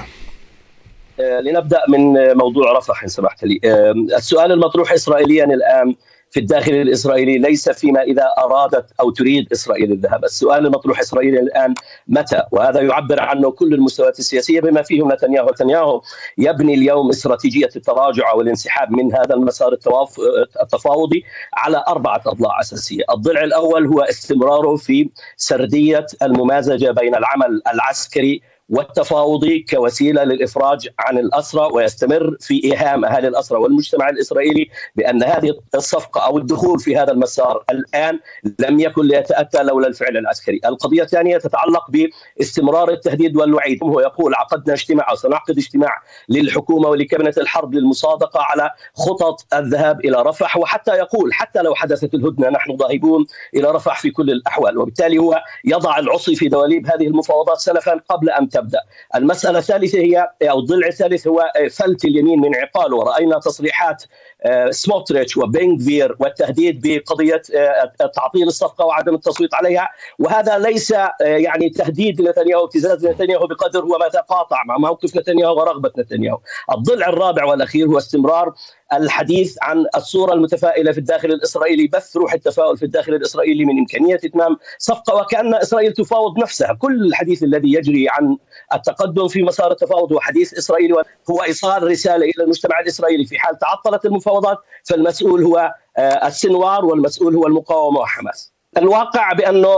C: لنبدأ من موضوع رفح إن سمحت لي. السؤال المطروح إسرائيليا الآن في الداخل الإسرائيلي ليس فيما إذا أرادت أو تريد إسرائيل الذهاب، السؤال المطروح إسرائيليا الآن متى، وهذا يعبر عنه كل المستويات السياسية بما فيهم نتنياهو يبني اليوم استراتيجية التراجع والانسحاب من هذا المسار التفاوضي على 4 أضلاع أساسية. الضلع الأول هو استمراره في سردية الممازجة بين العمل العسكري والتفاوضي كوسيلة للإفراج عن الأسرى، ويستمر في إيهام أهالي الأسرى والمجتمع الإسرائيلي بأن هذه الصفقة أو الدخول في هذا المسار الآن لم يكن ليتأتى لولا الفعل العسكري. القضية الثانية تتعلق باستمرار التهديد والوعيد. هو يقول عقدنا اجتماع أو سنعقد اجتماع للحكومة ولكابينة الحرب للمصادقة على خطط الذهاب إلى رفح، وحتى يقول حتى لو حدثت الهدنة نحن ذاهبون إلى رفح في كل الأحوال. وبالتالي هو يضع العصي في دواليب هذه المفاوضات سلفا قبل أن تبدأ. المسألة الثالثة هي أو الضلع الثالث هو فلت اليمين من عقاله، ورأينا تصريحات سموتريتش وبنغفير والتهديد بقضية تعطيل الصفقة وعدم التصويت عليها، وهذا ليس يعني تهديد نتنياهو ابتزاز نتنياهو بقدر هو ما تقاطع مع موقف نتنياهو ورغبة نتنياهو. الضلع الرابع والأخير هو استمرار الحديث عن الصورة المتفائلة في الداخل الإسرائيلي، بث روح التفاؤل في الداخل الإسرائيلي من إمكانية إتمام صفقة، وكأن إسرائيل تفاوض نفسها. كل الحديث الذي يجري عن التقدم في مسار التفاوض هو حديث إسرائيلي، هو إيصال رسالة إلى المجتمع الإسرائيلي في حال تعطلت المفاوضات فالمسؤول هو السنوار والمسؤول هو المقاومة وحماس. الواقع بأنه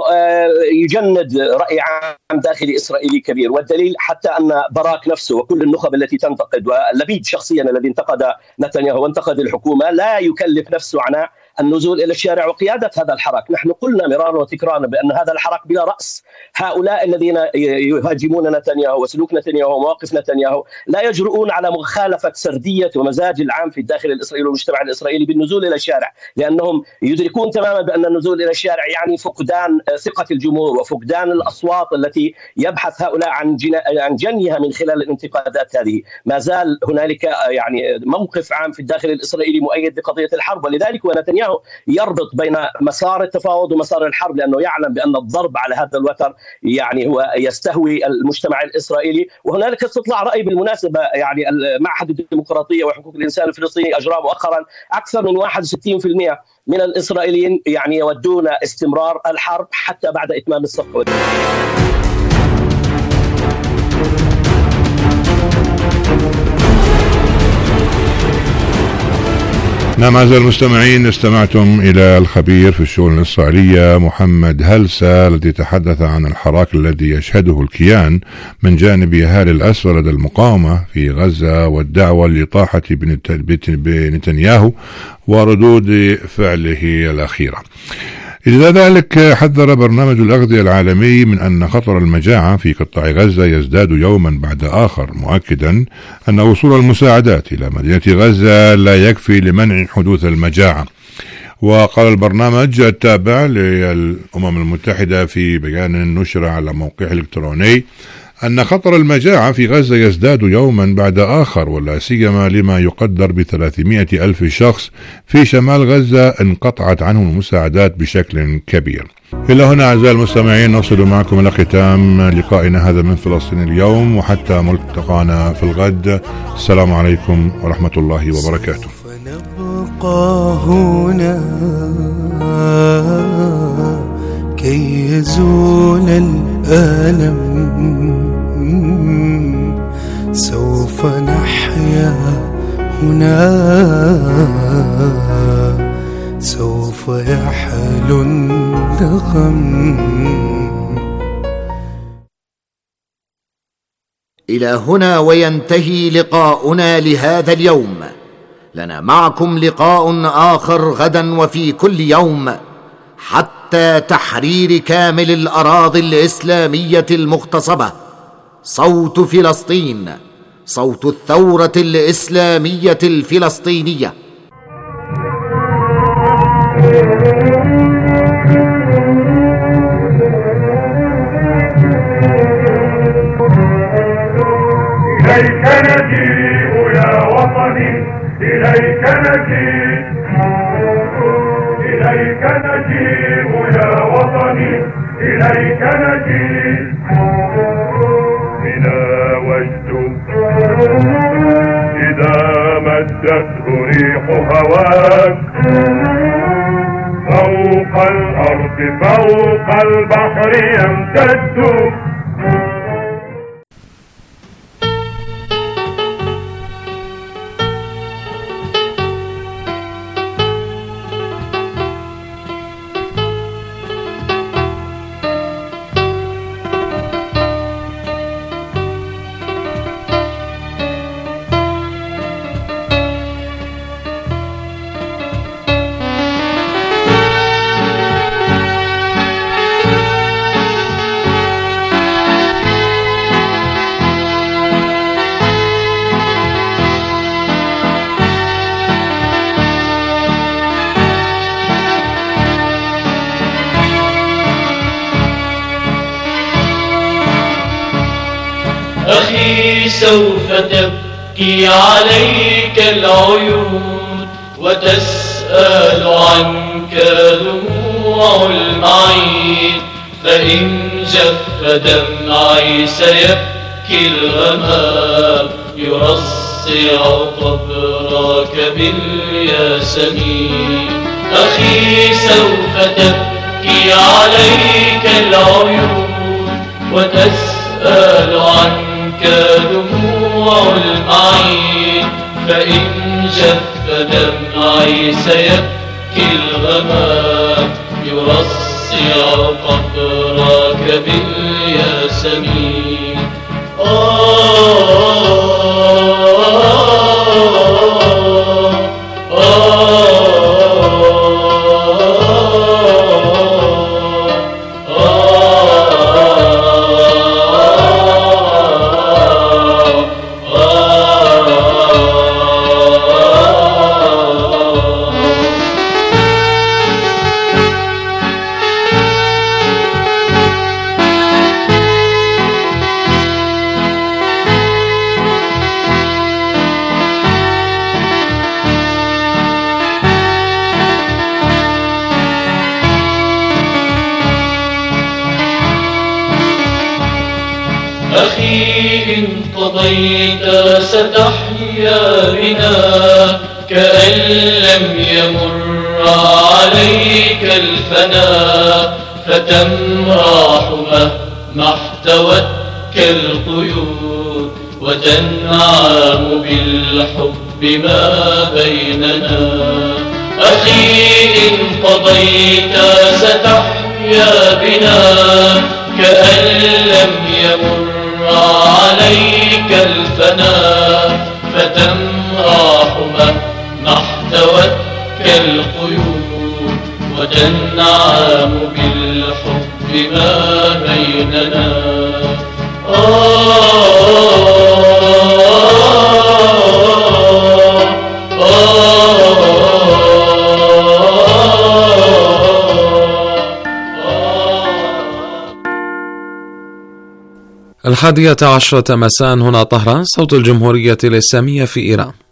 C: يجند رأي عام داخلي إسرائيلي كبير، والدليل حتى أن باراك نفسه وكل النخب التي تنتقد، ولبيد شخصيا الذي انتقد نتنياهو وانتقد الحكومة، لا يكلف نفسه عناء النزول إلى الشارع وقيادة هذا الحراك. نحن قلنا مرارا وتكرارا بأن هذا الحراك بلا رأس. هؤلاء الذين يهاجمون نتنياهو وسلوك نتنياهو ومواقف نتنياهو لا يجرؤون على مخالفة سردية ومزاج العام في الداخل الإسرائيلي والمجتمع الإسرائيلي بالنزول إلى الشارع، لأنهم يدركون تماما بأن النزول إلى الشارع يعني فقدان ثقة الجمهور وفقدان الأصوات التي يبحث هؤلاء عن جنيها من خلال الانتقادات هذه. ما زال هنالك يعني موقف عام في الداخل الإسرائيلي مؤيد بقضية الحرب، ولذلك ونتنياهو يربط بين مسار التفاوض ومسار الحرب، لأنه يعلم بأن الضرب على هذا الوتر يعني هو يستهوي المجتمع الإسرائيلي. وهنالك استطلاع رأي بالمناسبة يعني معهد الديمقراطية وحقوق الإنسان الفلسطيني أجرى مؤخرا، أكثر من 61% من الإسرائيليين يعني يودون استمرار الحرب حتى بعد إتمام الصفقة.
Q: نعم أعزائي المستمعين، استمعتم إلى الخبير في الشؤون الإسرائيلية محمد هلسة الذي تحدث عن الحراك الذي يشهده الكيان من جانب أهالي الأسرى لدى المقاومة في غزة والدعوة لإطاحة بنتنياهو وردود فعله الأخيرة. إلى ذلك حذر برنامج الأغذية العالمي من أن خطر المجاعة في قطاع غزة يزداد يوما بعد آخر، مؤكدا أن وصول المساعدات إلى مدينة غزة لا يكفي لمنع حدوث المجاعة. وقال البرنامج التابع للأمم المتحدة في بيان نشر على موقعه الإلكتروني أن خطر المجاعة في غزة يزداد يوما بعد آخر، ولا سيما لما يقدر ب300,000 شخص في شمال غزة انقطعت عنهم المساعدات بشكل كبير. إلى هنا أعزائي المستمعين نصل معكم إلى ختام لقائنا هذا من فلسطين اليوم، وحتى ملتقانا في الغد. السلام عليكم ورحمة الله وبركاته.
D: نبقى هنا كي يزول الألم، سوف نحيا هنا، سوف يحلو النغم.
F: إلى هنا وينتهي لقاؤنا لهذا اليوم. لنا معكم لقاء آخر غدا وفي كل يوم حتى تحرير كامل الأراضي الإسلامية المغتصبة. صوت فلسطين، صوت الثورة الإسلامية الفلسطينية.
I: إليك نجيء يا وطني، إليك نجيء، إليك نجيء يا وطني، إليك نجيء. بنا وجد إذا مدته ريح هواك، فوق الأرض فوق البحر يمتد.
G: أخي سوف تبكي عليك العيون وتسأل عنك دموع المعين، فإن جف دمعي سيبكي الغمام يرصع قبرك بالياسمين. أخي سوف تبكي عليك العيون وتسأل عنك دموع المعين، فإن جف دمعي سيبكي الغمام يرصع قبرك بالياسمين. أخي إن قضيت ستحيا بنا كأن لم يمر عليك الفناء، فتمرح مهما احتوتك القيود وتنعم بالحب ما بيننا. أخي إن قضيت ستحيا بنا كأن لم يمر عليك الفنا، فتمرح مهما احتوتك القيود، وتنعم بالحب ما بيننا.
E: الحادية عشرة مساء، هنا طهران، صوت الجمهورية الإسلامية في إيران.